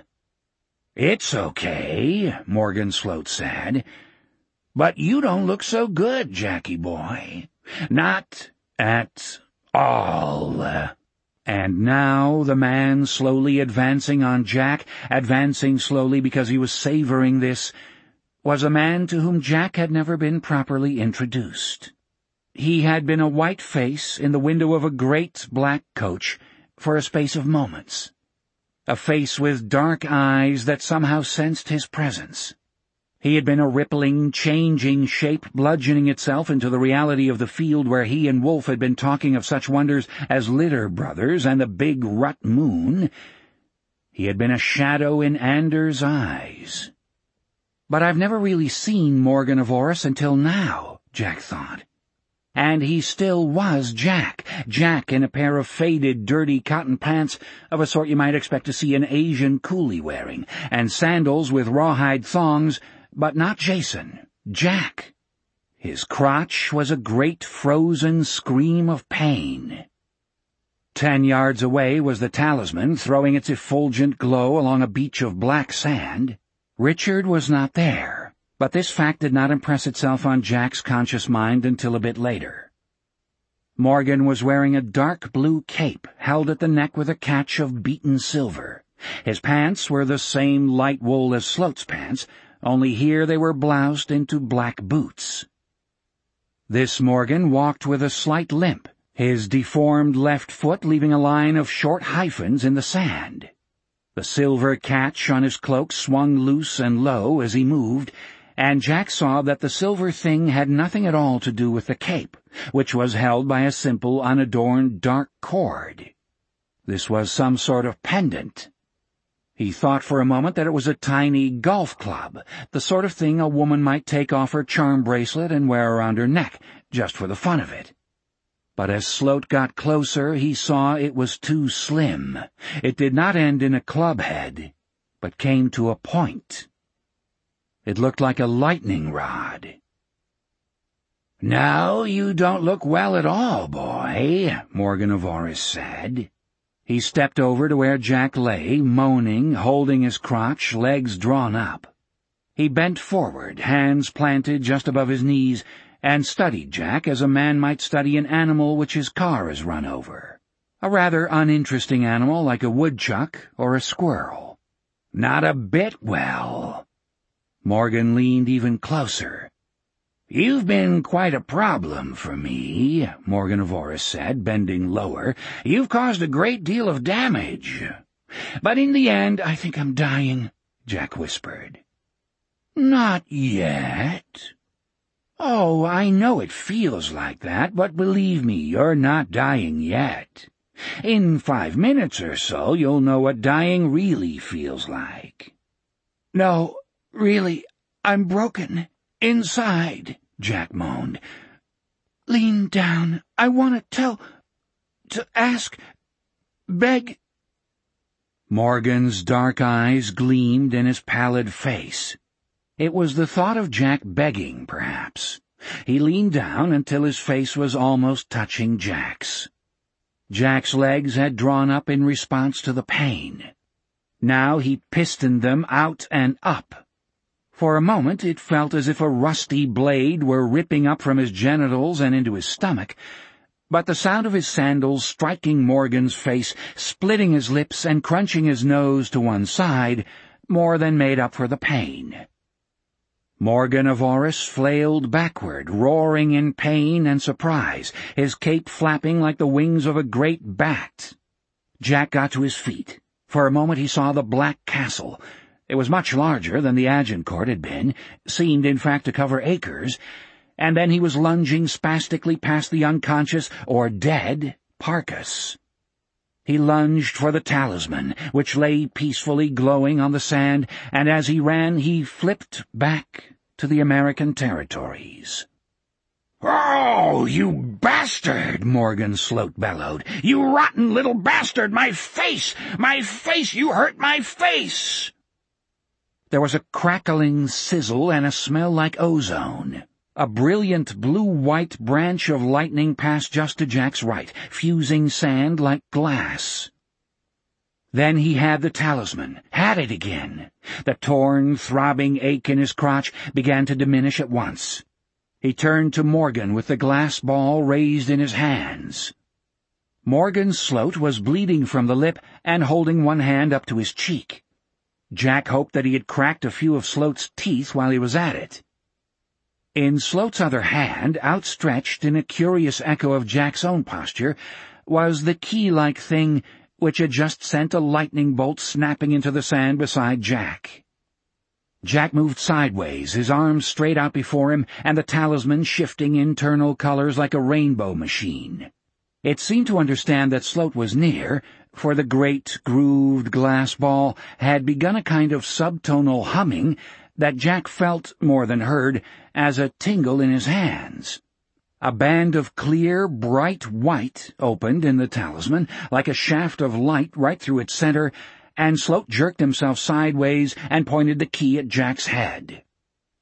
"It's okay," Morgan Sloat said. "But you don't look so good, Jackie boy. Not at all." And now the man slowly advancing on Jack, advancing slowly because he was savoring this, was a man to whom Jack had never been properly introduced. He had been a white face in the window of a great black coach for a space of moments. A face with dark eyes that somehow sensed his presence. He had been a rippling, changing shape bludgeoning itself into the reality of the field where he and Wolf had been talking of such wonders as Litter Brothers and the big rut moon. He had been a shadow in Anders' eyes. "But I've never really seen Morgan of Orris until now," Jack thought. And he still was Jack in a pair of faded, dirty cotton pants of a sort you might expect to see an Asian coolie wearing, and sandals with rawhide thongs, but not Jason. Jack. His crotch was a great frozen scream of pain. 10 yards away was the talisman, throwing its effulgent glow along a beach of black sand. Richard was not there, but this fact did not impress itself on Jack's conscious mind until a bit later. Morgan was wearing a dark blue cape held at the neck with a catch of beaten silver. His pants were the same light wool as Sloat's pants, only here they were bloused into black boots. This Morgan walked with a slight limp, his deformed left foot leaving a line of short hyphens in the sand. The silver catch on his cloak swung loose and low as he moved, and Jack saw that the silver thing had nothing at all to do with the cape, which was held by a simple, unadorned dark cord. This was some sort of pendant. He thought for a moment that it was a tiny golf club, the sort of thing a woman might take off her charm bracelet and wear around her neck, just for the fun of it. But as Sloat got closer, he saw it was too slim. It did not end in a club head, but came to a point. It looked like a lightning rod. "Now you don't look well at all, boy," Morgan of Orris said. He stepped over to where Jack lay, moaning, holding his crotch, legs drawn up. He bent forward, hands planted just above his knees, and studied Jack as a man might study an animal which his car has run over. A rather uninteresting animal like a woodchuck or a squirrel. "Not a bit well." Morgan leaned even closer. "You've been quite a problem for me," Morgan of Orris said, bending lower. "You've caused a great deal of damage. But in the end, I think I'm dying," Jack whispered. "Not yet." "Oh, I know it feels like that, but believe me, you're not dying yet. In 5 minutes or so, you'll know what dying really feels like." "No, really, I'm broken. Inside," Jack moaned. "Lean down. I want to ask, beg." Morgan's dark eyes gleamed in his pallid face. It was the thought of Jack begging, perhaps. He leaned down until his face was almost touching Jack's. Jack's legs had drawn up in response to the pain. Now he pistoned them out and up. For a moment it felt as if a rusty blade were ripping up from his genitals and into his stomach, but the sound of his sandals striking Morgan's face, splitting his lips and crunching his nose to one side, more than made up for the pain. Morgan of Orris flailed backward, roaring in pain and surprise, his cape flapping like the wings of a great bat. Jack got to his feet. For a moment he saw the Black Castle. It was much larger than the Agincourt had been, seemed in fact to cover acres, and then he was lunging spastically past the unconscious, or dead, Parcus. He lunged for the talisman, which lay peacefully glowing on the sand, and as he ran he flipped back to the American territories. "Oh, you bastard!" Morgan Sloat bellowed. "You rotten little bastard! My face! My face! You hurt my face!" There was a crackling sizzle and a smell like ozone. A brilliant blue-white branch of lightning passed just to Jack's right, fusing sand like glass. Then he had the talisman, had it again. The torn, throbbing ache in his crotch began to diminish at once. He turned to Morgan with the glass ball raised in his hands. Morgan Sloat was bleeding from the lip and holding one hand up to his cheek. Jack hoped that he had cracked a few of Sloat's teeth while he was at it. In Sloat's other hand, outstretched in a curious echo of Jack's own posture, was the key-like thing which had just sent a lightning bolt snapping into the sand beside Jack. Jack moved sideways, his arms straight out before him, and the talisman shifting internal colors like a rainbow machine. It seemed to understand that Sloat was near, for the great, grooved glass ball had begun a kind of subtonal humming that Jack felt, more than heard, as a tingle in his hands. A band of clear, bright white opened in the talisman, like a shaft of light right through its center, and Sloat jerked himself sideways and pointed the key at Jack's head.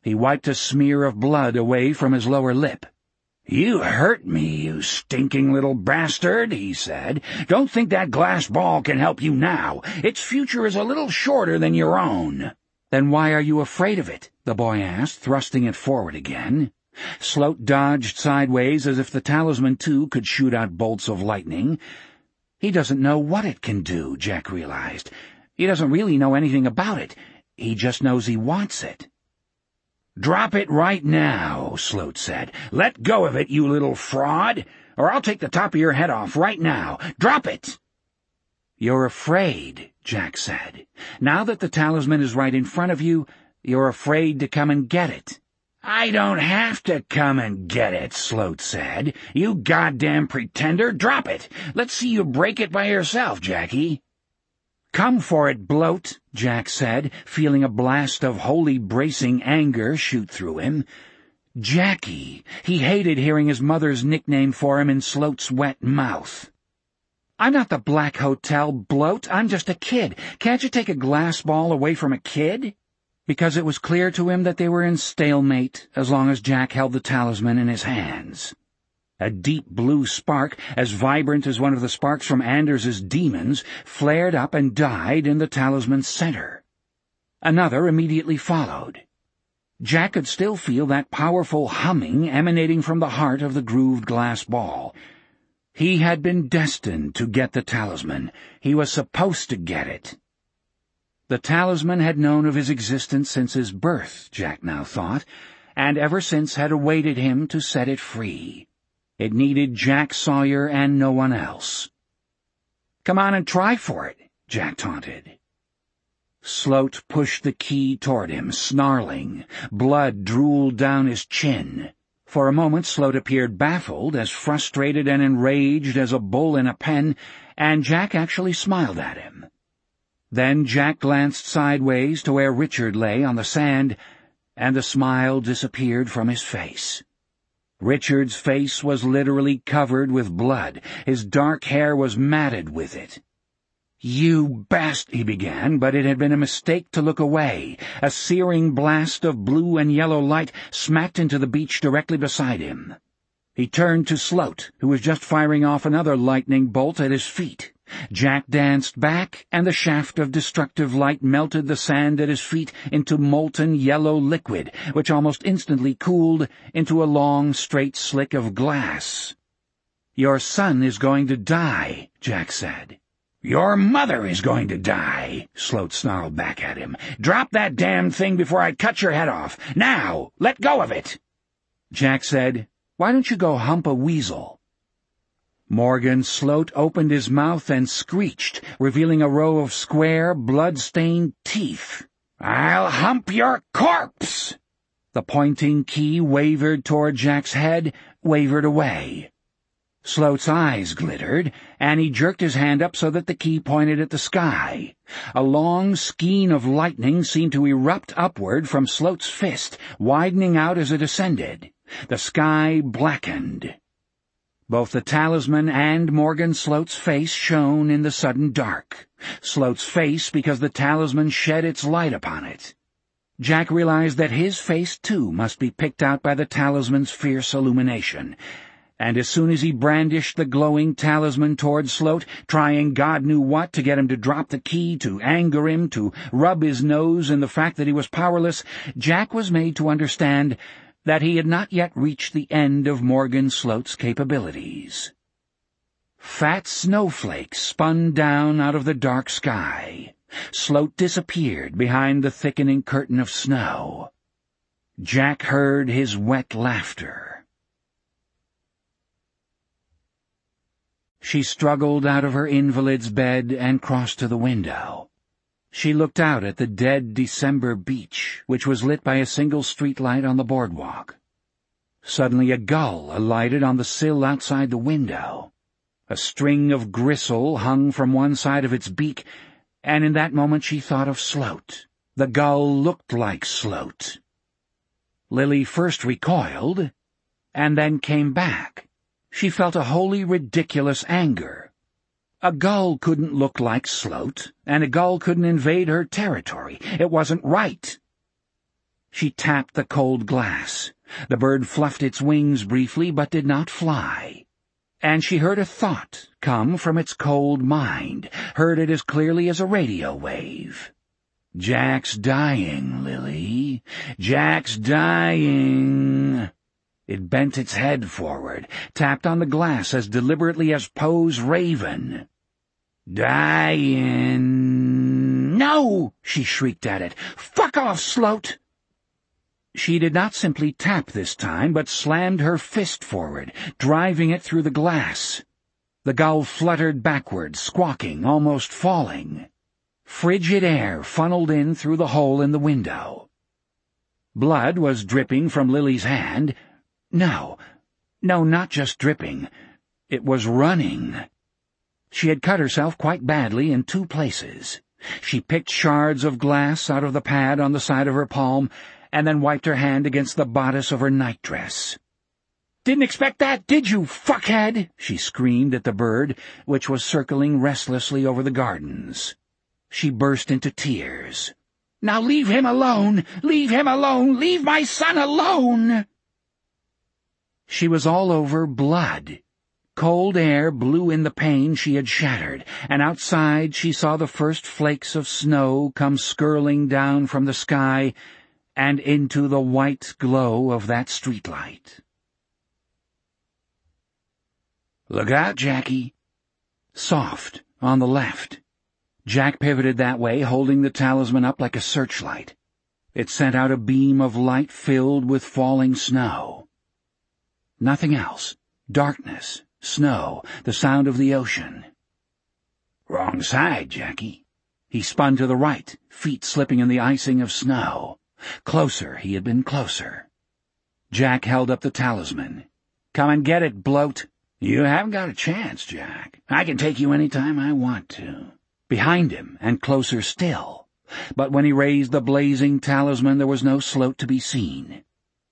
He wiped a smear of blood away from his lower lip. "You hurt me, you stinking little bastard," he said. "Don't think that glass ball can help you now. Its future is a little shorter than your own." "Then why are you afraid of it?" the boy asked, thrusting it forward again. Sloat dodged sideways as if the talisman, too, could shoot out bolts of lightning. He doesn't know what it can do, Jack realized. He doesn't really know anything about it. He just knows he wants it. "Drop it right now," Sloat said. "Let go of it, you little fraud, or I'll take the top of your head off right now. Drop it!" "You're afraid," Jack said. "Now that the talisman is right in front of you, you're afraid to come and get it." "I don't have to come and get it," Sloat said. "You goddamn pretender, drop it. Let's see you break it by yourself, Jackie." "Come for it, bloat," Jack said, feeling a blast of holy bracing anger shoot through him. Jackie. He hated hearing his mother's nickname for him in Sloat's wet mouth. "I'm not the Black Hotel, bloat. I'm just a kid. Can't you take a glass ball away from a kid?" Because it was clear to him that they were in stalemate as long as Jack held the talisman in his hands. A deep blue spark, as vibrant as one of the sparks from Anders's demons, flared up and died in the talisman's center. Another immediately followed. Jack could still feel that powerful humming emanating from the heart of the grooved glass ball. He had been destined to get the talisman. He was supposed to get it. The talisman had known of his existence since his birth, Jack now thought, and ever since had awaited him to set it free. It needed Jack Sawyer and no one else. "Come on and try for it," Jack taunted. Sloat pushed the key toward him, snarling. Blood drooled down his chin. For a moment Sloat appeared baffled, as frustrated and enraged as a bull in a pen, and Jack actually smiled at him. Then Jack glanced sideways to where Richard lay on the sand, and the smile disappeared from his face. Richard's face was literally covered with blood. His dark hair was matted with it. "You he began, but it had been a mistake to look away. A searing blast of blue and yellow light smacked into the beach directly beside him. He turned to Sloat, who was just firing off another lightning bolt at his feet. Jack danced back, and the shaft of destructive light melted the sand at his feet into molten yellow liquid, which almost instantly cooled into a long, straight slick of glass. "Your son is going to die," Jack said. "Your mother is going to die," Sloat snarled back at him. "Drop that damn thing before I cut your head off. Now! Let go of it!" Jack said, "Why don't you go hump a weasel?" Morgan Sloat opened his mouth and screeched, revealing a row of square, blood-stained teeth. "I'll hump your corpse!" The pointing key wavered toward Jack's head, wavered away. Sloat's eyes glittered, and he jerked his hand up so that the key pointed at the sky. A long skein of lightning seemed to erupt upward from Sloat's fist, widening out as it ascended. The sky blackened. Both the talisman and Morgan Sloat's face shone in the sudden dark. Sloat's face because the talisman shed its light upon it. Jack realized that his face, too, must be picked out by the talisman's fierce illumination, and as soon as he brandished the glowing talisman toward Sloat, trying God knew what to get him to drop the key, to anger him, to rub his nose in the fact that he was powerless, Jack was made to understand that he had not yet reached the end of Morgan Sloat's capabilities. Fat snowflakes spun down out of the dark sky. Sloat disappeared behind the thickening curtain of snow. Jack heard his wet laughter. She struggled out of her invalid's bed and crossed to the window. She looked out at the dead December beach, which was lit by a single streetlight on the boardwalk. Suddenly a gull alighted on the sill outside the window. A string of gristle hung from one side of its beak, and in that moment she thought of Sloat. The gull looked like Sloat. Lily first recoiled, and then came back. She felt a wholly ridiculous anger. A gull couldn't look like Sloat, and a gull couldn't invade her territory. It wasn't right. She tapped the cold glass. The bird fluffed its wings briefly but did not fly. And she heard a thought come from its cold mind, heard it as clearly as a radio wave. "Jack's dying, Lily. Jack's dying." It bent its head forward, tapped on the glass as deliberately as Poe's raven. "Dying." "No!" she shrieked at it. "Fuck off, Sloat!" She did not simply tap this time, but slammed her fist forward, driving it through the glass. The gull fluttered backward, squawking, almost falling. Frigid air funneled in through the hole in the window. Blood was dripping from Lily's hand. No, not just dripping. It was running. She had cut herself quite badly in 2 places. She picked shards of glass out of the pad on the side of her palm, and then wiped her hand against the bodice of her nightdress. "Didn't expect that, did you, fuckhead?" she screamed at the bird, which was circling restlessly over the gardens. She burst into tears. "Now leave him alone! Leave him alone! Leave my son alone!" She was all over blood. Cold air blew in the pane she had shattered, and outside she saw the first flakes of snow come skirling down from the sky and into the white glow of that streetlight. "Look out, Jackie." Soft, on the left. Jack pivoted that way, holding the talisman up like a searchlight. It sent out a beam of light filled with falling snow. Nothing else. Darkness, snow, the sound of the ocean. "Wrong side, Jackie." He spun to the right, feet slipping in the icing of snow. Closer, he had been closer. Jack held up the talisman. "Come and get it, bloat." "You haven't got a chance, Jack. I can take you any time I want to." Behind him, and closer still. But when he raised the blazing talisman, there was no Sloat to be seen.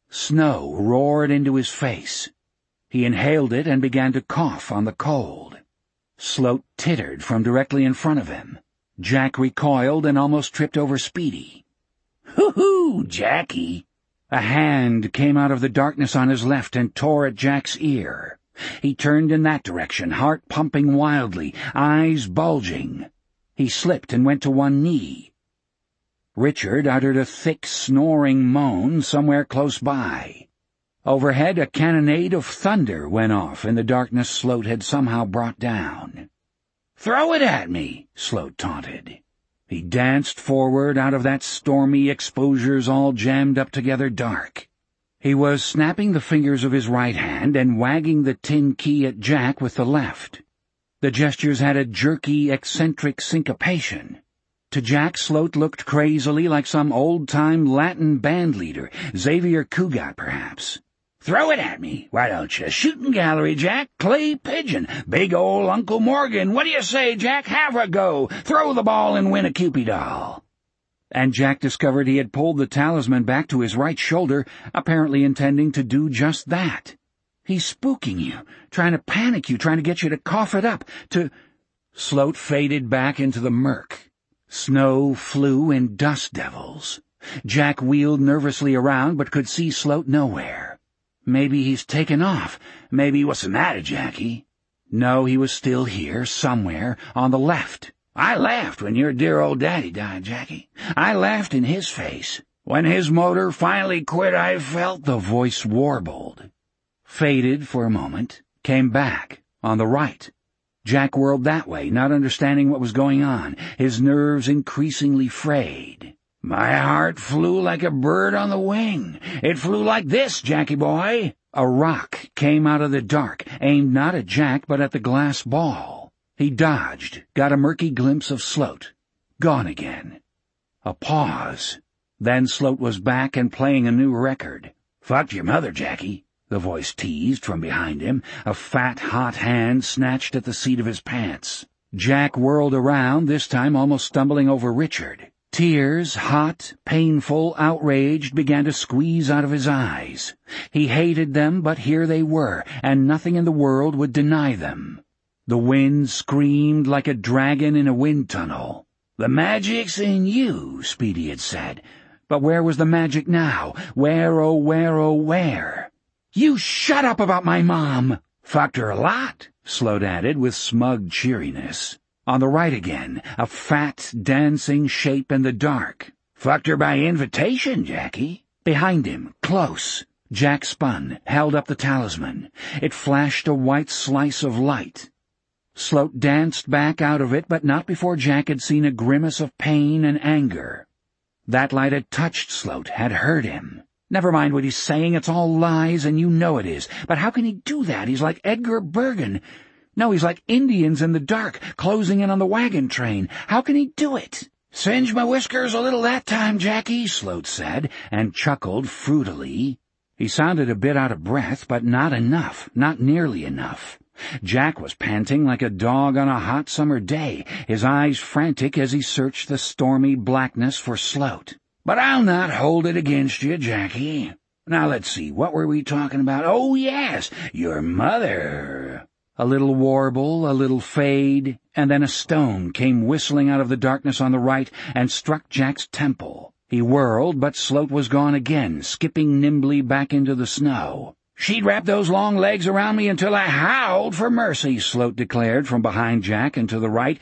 Snow roared into his face. He inhaled it and began to cough on the cold. Sloat tittered from directly in front of him. Jack recoiled and almost tripped over Speedy. "Hoo-hoo, Jackie!" A hand came out of the darkness on his left and tore at Jack's ear. He turned in that direction, heart pumping wildly, eyes bulging. He slipped and went to one knee. Richard uttered a thick, snoring moan somewhere close by. Overhead, a cannonade of thunder went off in the darkness Sloat had somehow brought down. "Throw it at me," Sloat taunted. He danced forward out of that stormy exposures all jammed up together dark. He was snapping the fingers of his right hand and wagging the tin key at Jack with the left. The gestures had a jerky, eccentric syncopation. To Jack, Sloat looked crazily like some old-time Latin bandleader, Xavier Cugat, perhaps. "Throw it at me, why don't you? Shooting gallery, Jack. Clay pigeon. Big ol' Uncle Morgan. What do you say, Jack? Have a go. Throw the ball and win a Cupid doll." And Jack discovered he had pulled the talisman back to his right shoulder, apparently intending to do just that. "He's spooking you, trying to panic you, trying to get you to cough it up, to—" Sloat faded back into the murk. Snow flew in dust devils. Jack wheeled nervously around but could see Sloat nowhere. Maybe he's taken off. Maybe— "What's the matter, Jackie?" No, he was still here, somewhere, on the left. "I laughed when your dear old daddy died, Jackie. I laughed in his face. When his motor finally quit, I felt—" The voice warbled. Faded for a moment, came back, on the right. Jack whirled that way, not understanding what was going on, his nerves increasingly frayed. "My heart flew like a bird on the wing. It flew like this, Jackie boy." A rock came out of the dark, aimed not at Jack but at the glass ball. He dodged, got a murky glimpse of Sloat. Gone again. A pause. Then Sloat was back and playing a new record. "Fucked your mother, Jackie," the voice teased from behind him. A fat, hot hand snatched at the seat of his pants. Jack whirled around, this time almost stumbling over Richard. Tears, hot, painful, outraged, began to squeeze out of his eyes. He hated them, but here they were, and nothing in the world would deny them. The wind screamed like a dragon in a wind tunnel. "The magic's in you," Speedy had said, But where was the magic now? Where, oh where, oh where? "You shut up about my mom!" "Fucked her a lot," Sloat added with smug cheeriness. On the right again, a fat, dancing shape in the dark. "Fucked her by invitation, Jackie." Behind him, close, Jack spun, held up the talisman. It flashed a white slice of light. Sloat danced back out of it, but not before Jack had seen a grimace of pain and anger. That light had touched Sloat, had hurt him. "Never mind what he's saying, it's all lies, and you know it is. But how can he do that? He's like Edgar Bergen. No, he's like Indians in the dark, closing in on the wagon train. How can he do it?" "Singe my whiskers a little that time, Jackie," Sloat said, and chuckled fruitily. He sounded a bit out of breath, but not enough, not nearly enough. Jack was panting like a dog on a hot summer day, his eyes frantic as he searched the stormy blackness for Sloat. "But I'll not hold it against you, Jackie. Now let's see, what were we talking about? Oh, yes, your mother." A little warble, a little fade, and then a stone came whistling out of the darkness on the right and struck Jack's temple. He whirled, but Sloat was gone again, skipping nimbly back into the snow. "She'd wrap those long legs around me until I howled for mercy," Sloat declared from behind Jack and to the right.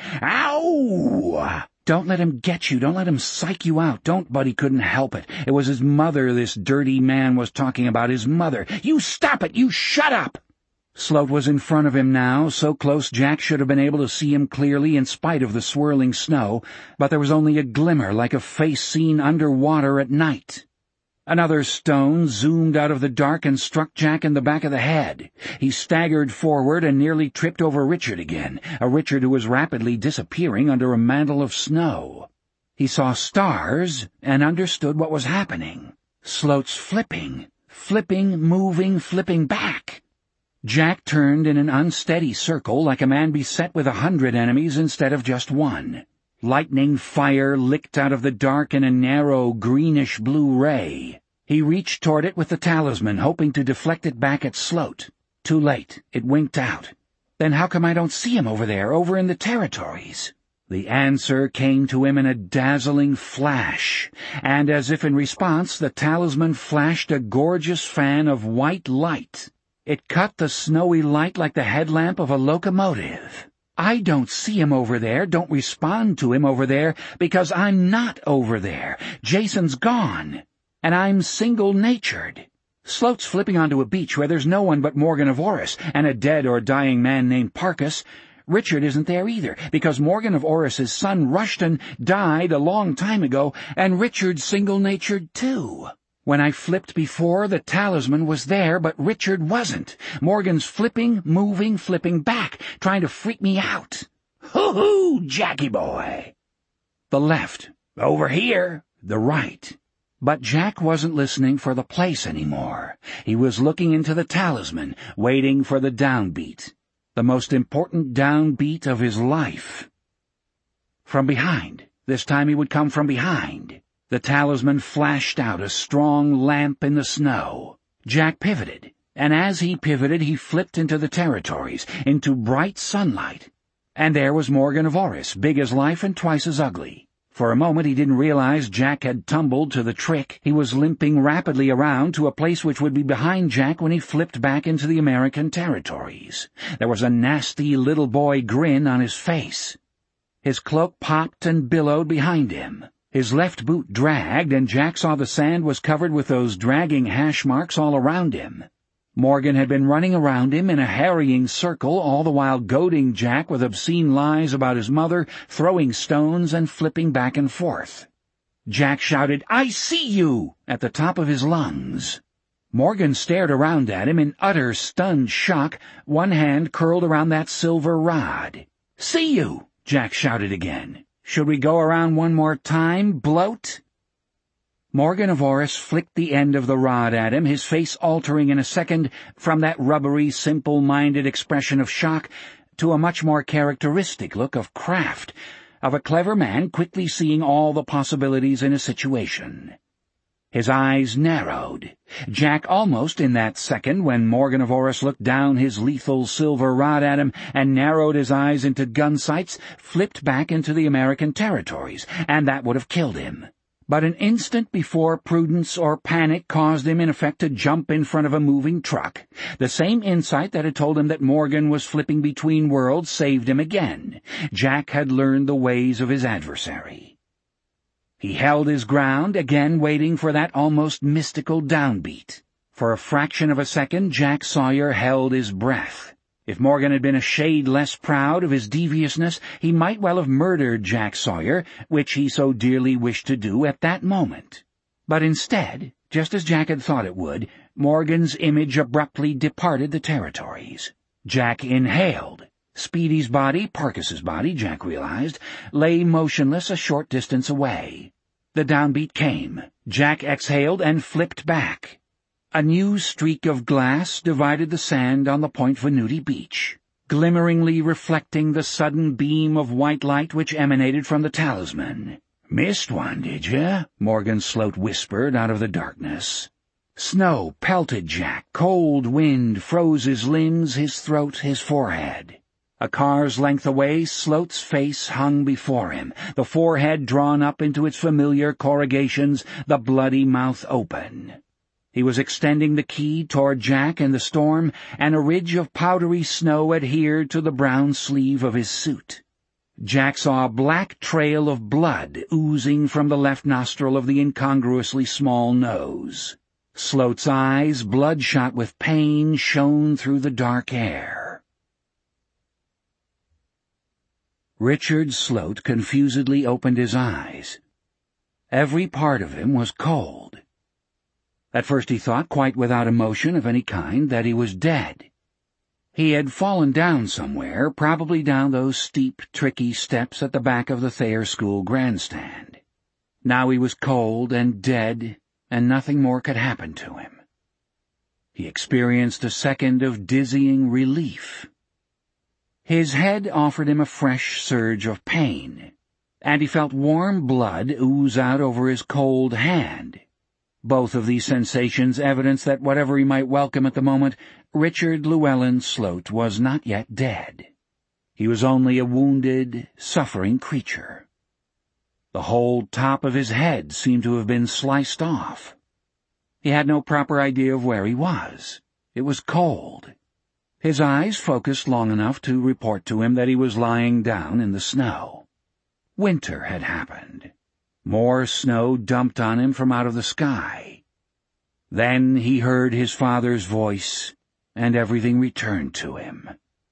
"Ow!" "Don't let him get you. Don't let him psych you out. Don't," but he couldn't help it. It was his mother this dirty man was talking about, his mother. "You stop it! You shut up!" Sloat was in front of him now, so close Jack should have been able to see him clearly in spite of the swirling snow, but there was only a glimmer like a face seen under water at night. Another stone zoomed out of the dark and struck Jack in the back of the head. He staggered forward and nearly tripped over Richard again, a Richard who was rapidly disappearing under a mantle of snow. He saw stars and understood what was happening. Sloat's flipping, moving, flipping back. Jack turned in an unsteady circle like a man beset with 100 enemies instead of just one. Lightning fire licked out of the dark in a narrow, greenish-blue ray. He reached toward it with the talisman, hoping to deflect it back at Sloat. Too late. It winked out. "Then how come I don't see him over there, over in the territories?" The answer came to him in a dazzling flash, and as if in response, the talisman flashed a gorgeous fan of white light. It cut the snowy light like the headlamp of a locomotive. "I don't see him over there, don't respond to him over there, because I'm not over there. Jason's gone, and I'm single-natured. Sloat's flipping onto a beach where there's no one but Morgan of Orris and a dead or dying man named Parkus. Richard isn't there either, because Morgan of Orris's son Rushton died a long time ago, and Richard's single-natured too. When I flipped before, the talisman was there, but Richard wasn't. Morgan's flipping, moving, flipping back, trying to freak me out. Hoo-hoo, Jackie boy!" The left. "Over here." The right. But Jack wasn't listening for the place anymore. He was looking into the talisman, waiting for the downbeat. The most important downbeat of his life. From behind. This time he would come from behind. The talisman flashed out, a strong lamp in the snow. Jack pivoted, and as he pivoted he flipped into the territories, into bright sunlight. And there was Morgan of Orris, big as life and twice as ugly. For a moment he didn't realize Jack had tumbled to the trick. He was limping rapidly around to a place which would be behind Jack when he flipped back into the American territories. There was a nasty little boy grin on his face. His cloak popped and billowed behind him. His left boot dragged, and Jack saw the sand was covered with those dragging hash marks all around him. Morgan had been running around him in a harrying circle, all the while goading Jack with obscene lies about his mother, throwing stones and flipping back and forth. Jack shouted, "I see you!" at the top of his lungs. Morgan stared around at him in utter stunned shock, one hand curled around that silver rod. "See you!" Jack shouted again. "Should we go around one more time, bloat?" Morgan of Orris flicked the end of the rod at him, his face altering in a second from that rubbery, simple-minded expression of shock to a much more characteristic look of craft, of a clever man quickly seeing all the possibilities in a situation. His eyes narrowed. Jack almost, in that second, when Morgan of Orris looked down his lethal silver rod at him and narrowed his eyes into gun sights, flipped back into the American territories, and that would have killed him. But an instant before prudence or panic caused him in effect to jump in front of a moving truck, the same insight that had told him that Morgan was flipping between worlds saved him again. Jack had learned the ways of his adversary. He held his ground, again waiting for that almost mystical downbeat. For a fraction of a second, Jack Sawyer held his breath. If Morgan had been a shade less proud of his deviousness, he might well have murdered Jack Sawyer, which he so dearly wished to do at that moment. But instead, just as Jack had thought it would, Morgan's image abruptly departed the territories. Jack inhaled. Speedy's body, Parkis's body, Jack realized, lay motionless a short distance away. The downbeat came. Jack exhaled and flipped back. A new streak of glass divided the sand on the Point Venuti beach, glimmeringly reflecting the sudden beam of white light which emanated from the talisman. "Missed one, did ya?" Morgan Sloat whispered out of the darkness. Snow pelted Jack. Cold wind froze his limbs, his throat, his forehead. A car's length away, Sloat's face hung before him, the forehead drawn up into its familiar corrugations, the bloody mouth open. He was extending the key toward Jack in the storm, and a ridge of powdery snow adhered to the brown sleeve of his suit. Jack saw a black trail of blood oozing from the left nostril of the incongruously small nose. Sloat's eyes, bloodshot with pain, shone through the dark air. Richard Sloat confusedly opened his eyes. Every part of him was cold. At first he thought, quite without emotion of any kind, that he was dead. He had fallen down somewhere, probably down those steep, tricky steps at the back of the Thayer School grandstand. Now he was cold and dead, and nothing more could happen to him. He experienced a second of dizzying relief. His head offered him a fresh surge of pain, and he felt warm blood ooze out over his cold hand. Both of these sensations evidence that whatever he might welcome at the moment, Richard Llewellyn Sloat was not yet dead. He was only a wounded, suffering creature. The whole top of his head seemed to have been sliced off. He had no proper idea of where he was. It was cold. His eyes focused long enough to report to him that he was lying down in the snow. Winter had happened. More snow dumped on him from out of the sky. Then he heard his father's voice, and everything returned to him.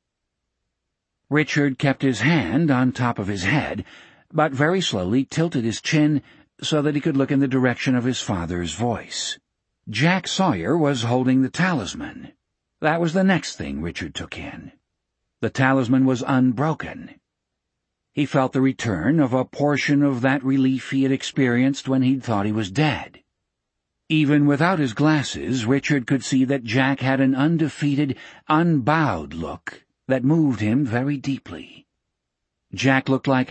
Richard kept his hand on top of his head, but very slowly tilted his chin so that he could look in the direction of his father's voice. Jack Sawyer was holding the talisman. That was the next thing Richard took in. The talisman was unbroken. He felt the return of a portion of that relief he had experienced when he'd thought he was dead. Even without his glasses, Richard could see that Jack had an undefeated, unbowed look that moved him very deeply. Jack looked like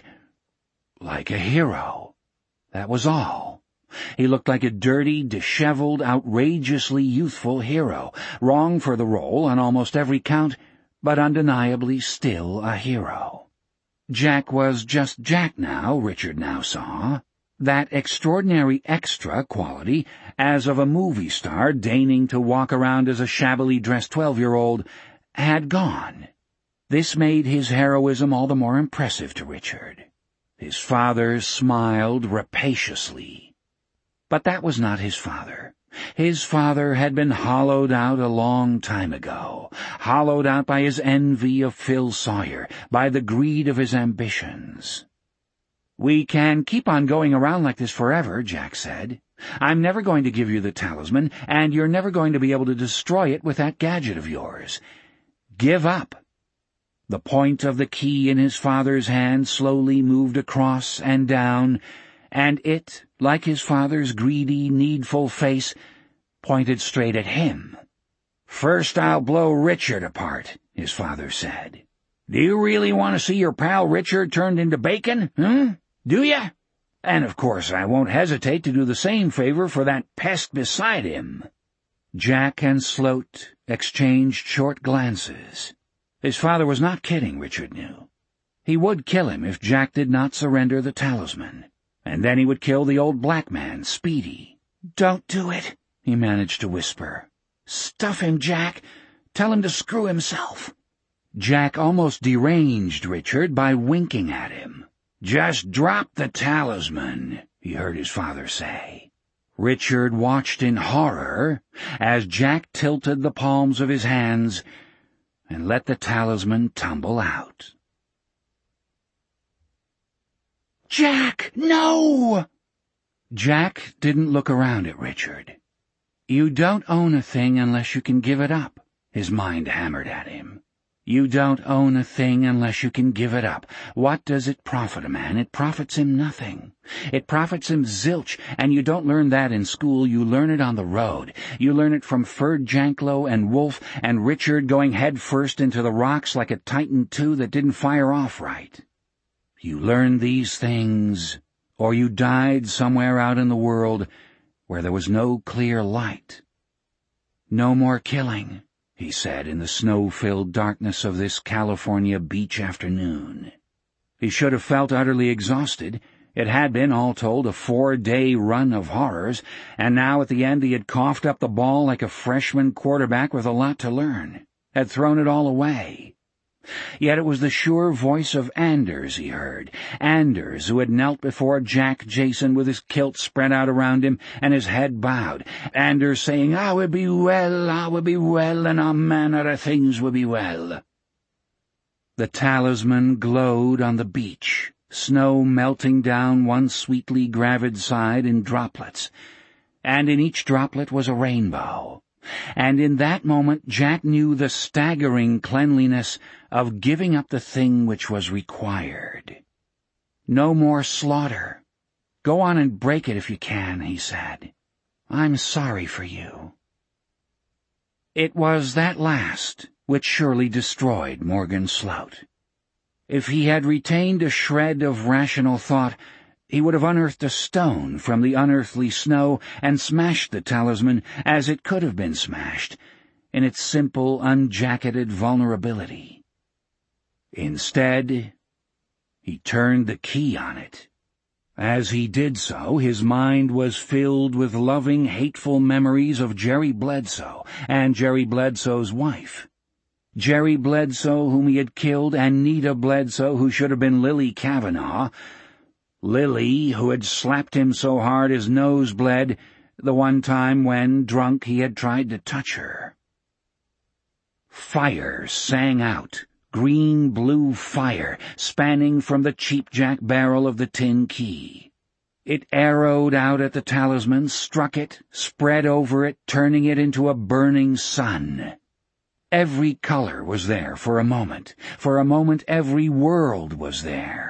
a hero. That was all. He looked like a dirty, disheveled, outrageously youthful hero, wrong for the role on almost every count, but undeniably still a hero. Jack was just Jack now, Richard now saw. That extraordinary extra quality, as of a movie star deigning to walk around as a shabbily dressed 12-year-old, had gone. This made his heroism all the more impressive to Richard. His father smiled rapaciously. But that was not his father. His father had been hollowed out a long time ago, hollowed out by his envy of Phil Sawyer, by the greed of his ambitions. "We can keep on going around like this forever," Jack said. "I'm never going to give you the talisman, and you're never going to be able to destroy it with that gadget of yours. Give up." The point of the key in his father's hand slowly moved across and down, and it, like his father's greedy, needful face, pointed straight at him. "First I'll blow Richard apart," his father said. "Do you really want to see your pal Richard turned into bacon, Do ya? And of course I won't hesitate to do the same favor for that pest beside him." Jack and Sloat exchanged short glances. His father was not kidding, Richard knew. He would kill him if Jack did not surrender the talisman, And then he would kill the old black man, Speedy. "Don't do it," he managed to whisper. "Stuff him, Jack. Tell him to screw himself." Jack almost deranged Richard by winking at him. "Just drop the talisman," he heard his father say. Richard watched in horror as Jack tilted the palms of his hands and let the talisman tumble out. "Jack, no!" Jack didn't look around at Richard. "You don't own a thing unless you can give it up," his mind hammered at him. "You don't own a thing unless you can give it up. What does it profit a man? It profits him nothing. It profits him zilch, and you don't learn that in school. You learn it on the road. You learn it from Ferd Janklow and Wolf and Richard going head first into the rocks like a Titan II that didn't fire off right. You learned these things, or you died somewhere out in the world where there was no clear light. No more killing," he said in the snow-filled darkness of this California beach afternoon. He should have felt utterly exhausted. It had been, all told, a 4-day run of horrors, and now at the end he had coughed up the ball like a freshman quarterback with a lot to learn, had thrown it all away. Yet it was the sure voice of Anders he heard, Anders, who had knelt before Jack Jason with his kilt spread out around him and his head bowed, Anders saying, "I will be well, and all manner of things will be well." The talisman glowed on the beach, snow melting down one sweetly gravid side in droplets, and in each droplet was a rainbow. And in that moment Jack knew the staggering cleanliness of giving up the thing which was required. "No more slaughter. Go on and break it if you can," he said. "I'm sorry for you." It was that last which surely destroyed Morgan Sloat. If he had retained a shred of rational thought, he would have unearthed a stone from the unearthly snow and smashed the talisman as it could have been smashed, in its simple, unjacketed vulnerability. Instead, he turned the key on it. As he did so, his mind was filled with loving, hateful memories of Jerry Bledsoe and Jerry Bledsoe's wife. Jerry Bledsoe, whom he had killed, and Nita Bledsoe, who should have been Lily Kavanaugh. Lily, who had slapped him so hard his nose bled the one time when, drunk, he had tried to touch her. Fire sang out, green-blue fire, spanning from the cheapjack barrel of the tin key. It arrowed out at the talisman, struck it, spread over it, turning it into a burning sun. Every color was there for a moment. For a moment every world was there.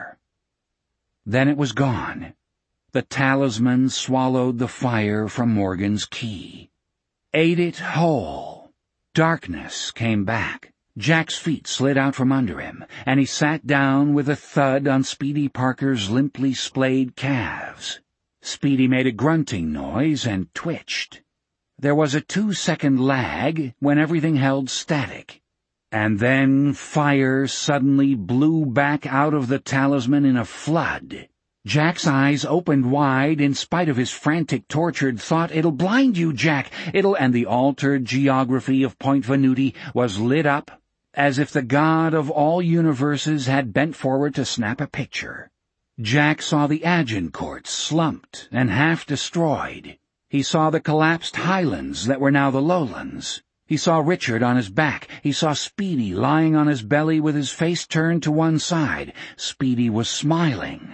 Then it was gone. The talisman swallowed the fire from Morgan's key, ate it whole. Darkness came back. Jack's feet slid out from under him, and he sat down with a thud on Speedy Parker's limply splayed calves. Speedy made a grunting noise and twitched. There was a 2-second lag when everything held static. And then fire suddenly blew back out of the talisman in a flood. Jack's eyes opened wide in spite of his frantic, tortured thought, "It'll blind you, Jack, and the altered geography of Point Venuti was lit up as if the god of all universes had bent forward to snap a picture. Jack saw the Agincourt slumped and half destroyed. He saw the collapsed highlands that were now the lowlands. He saw Richard on his back. He saw Speedy lying on his belly with his face turned to one side. Speedy was smiling.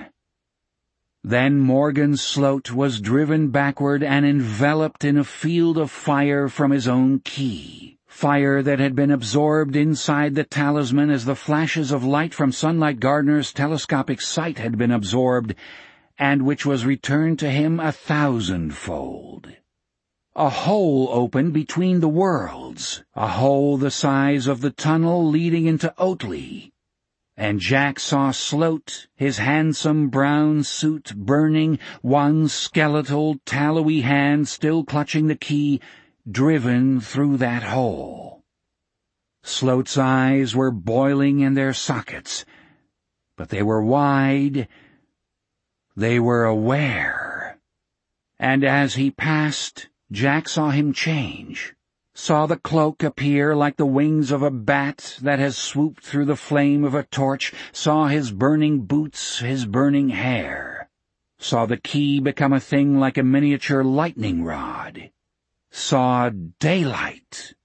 Then Morgan Sloat was driven backward and enveloped in a field of fire from his own key. Fire that had been absorbed inside the talisman as the flashes of light from Sunlight Gardner's telescopic sight had been absorbed, and which was returned to him 1,000-fold. A hole opened between the worlds, a hole the size of the tunnel leading into Oatley, and Jack saw Sloat, his handsome brown suit burning, one skeletal, tallowy hand still clutching the key, driven through that hole. Sloat's eyes were boiling in their sockets, but they were wide, They were aware. And as he passed, Jack saw him change, saw the cloak appear like the wings of a bat that has swooped through the flame of a torch, saw his burning boots, his burning hair, saw the key become a thing like a miniature lightning rod, saw daylight.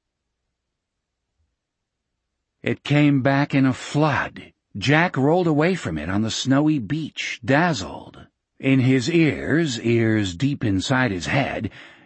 It came back in a flood. Jack rolled away from it on the snowy beach, dazzled. In his ears deep inside his head,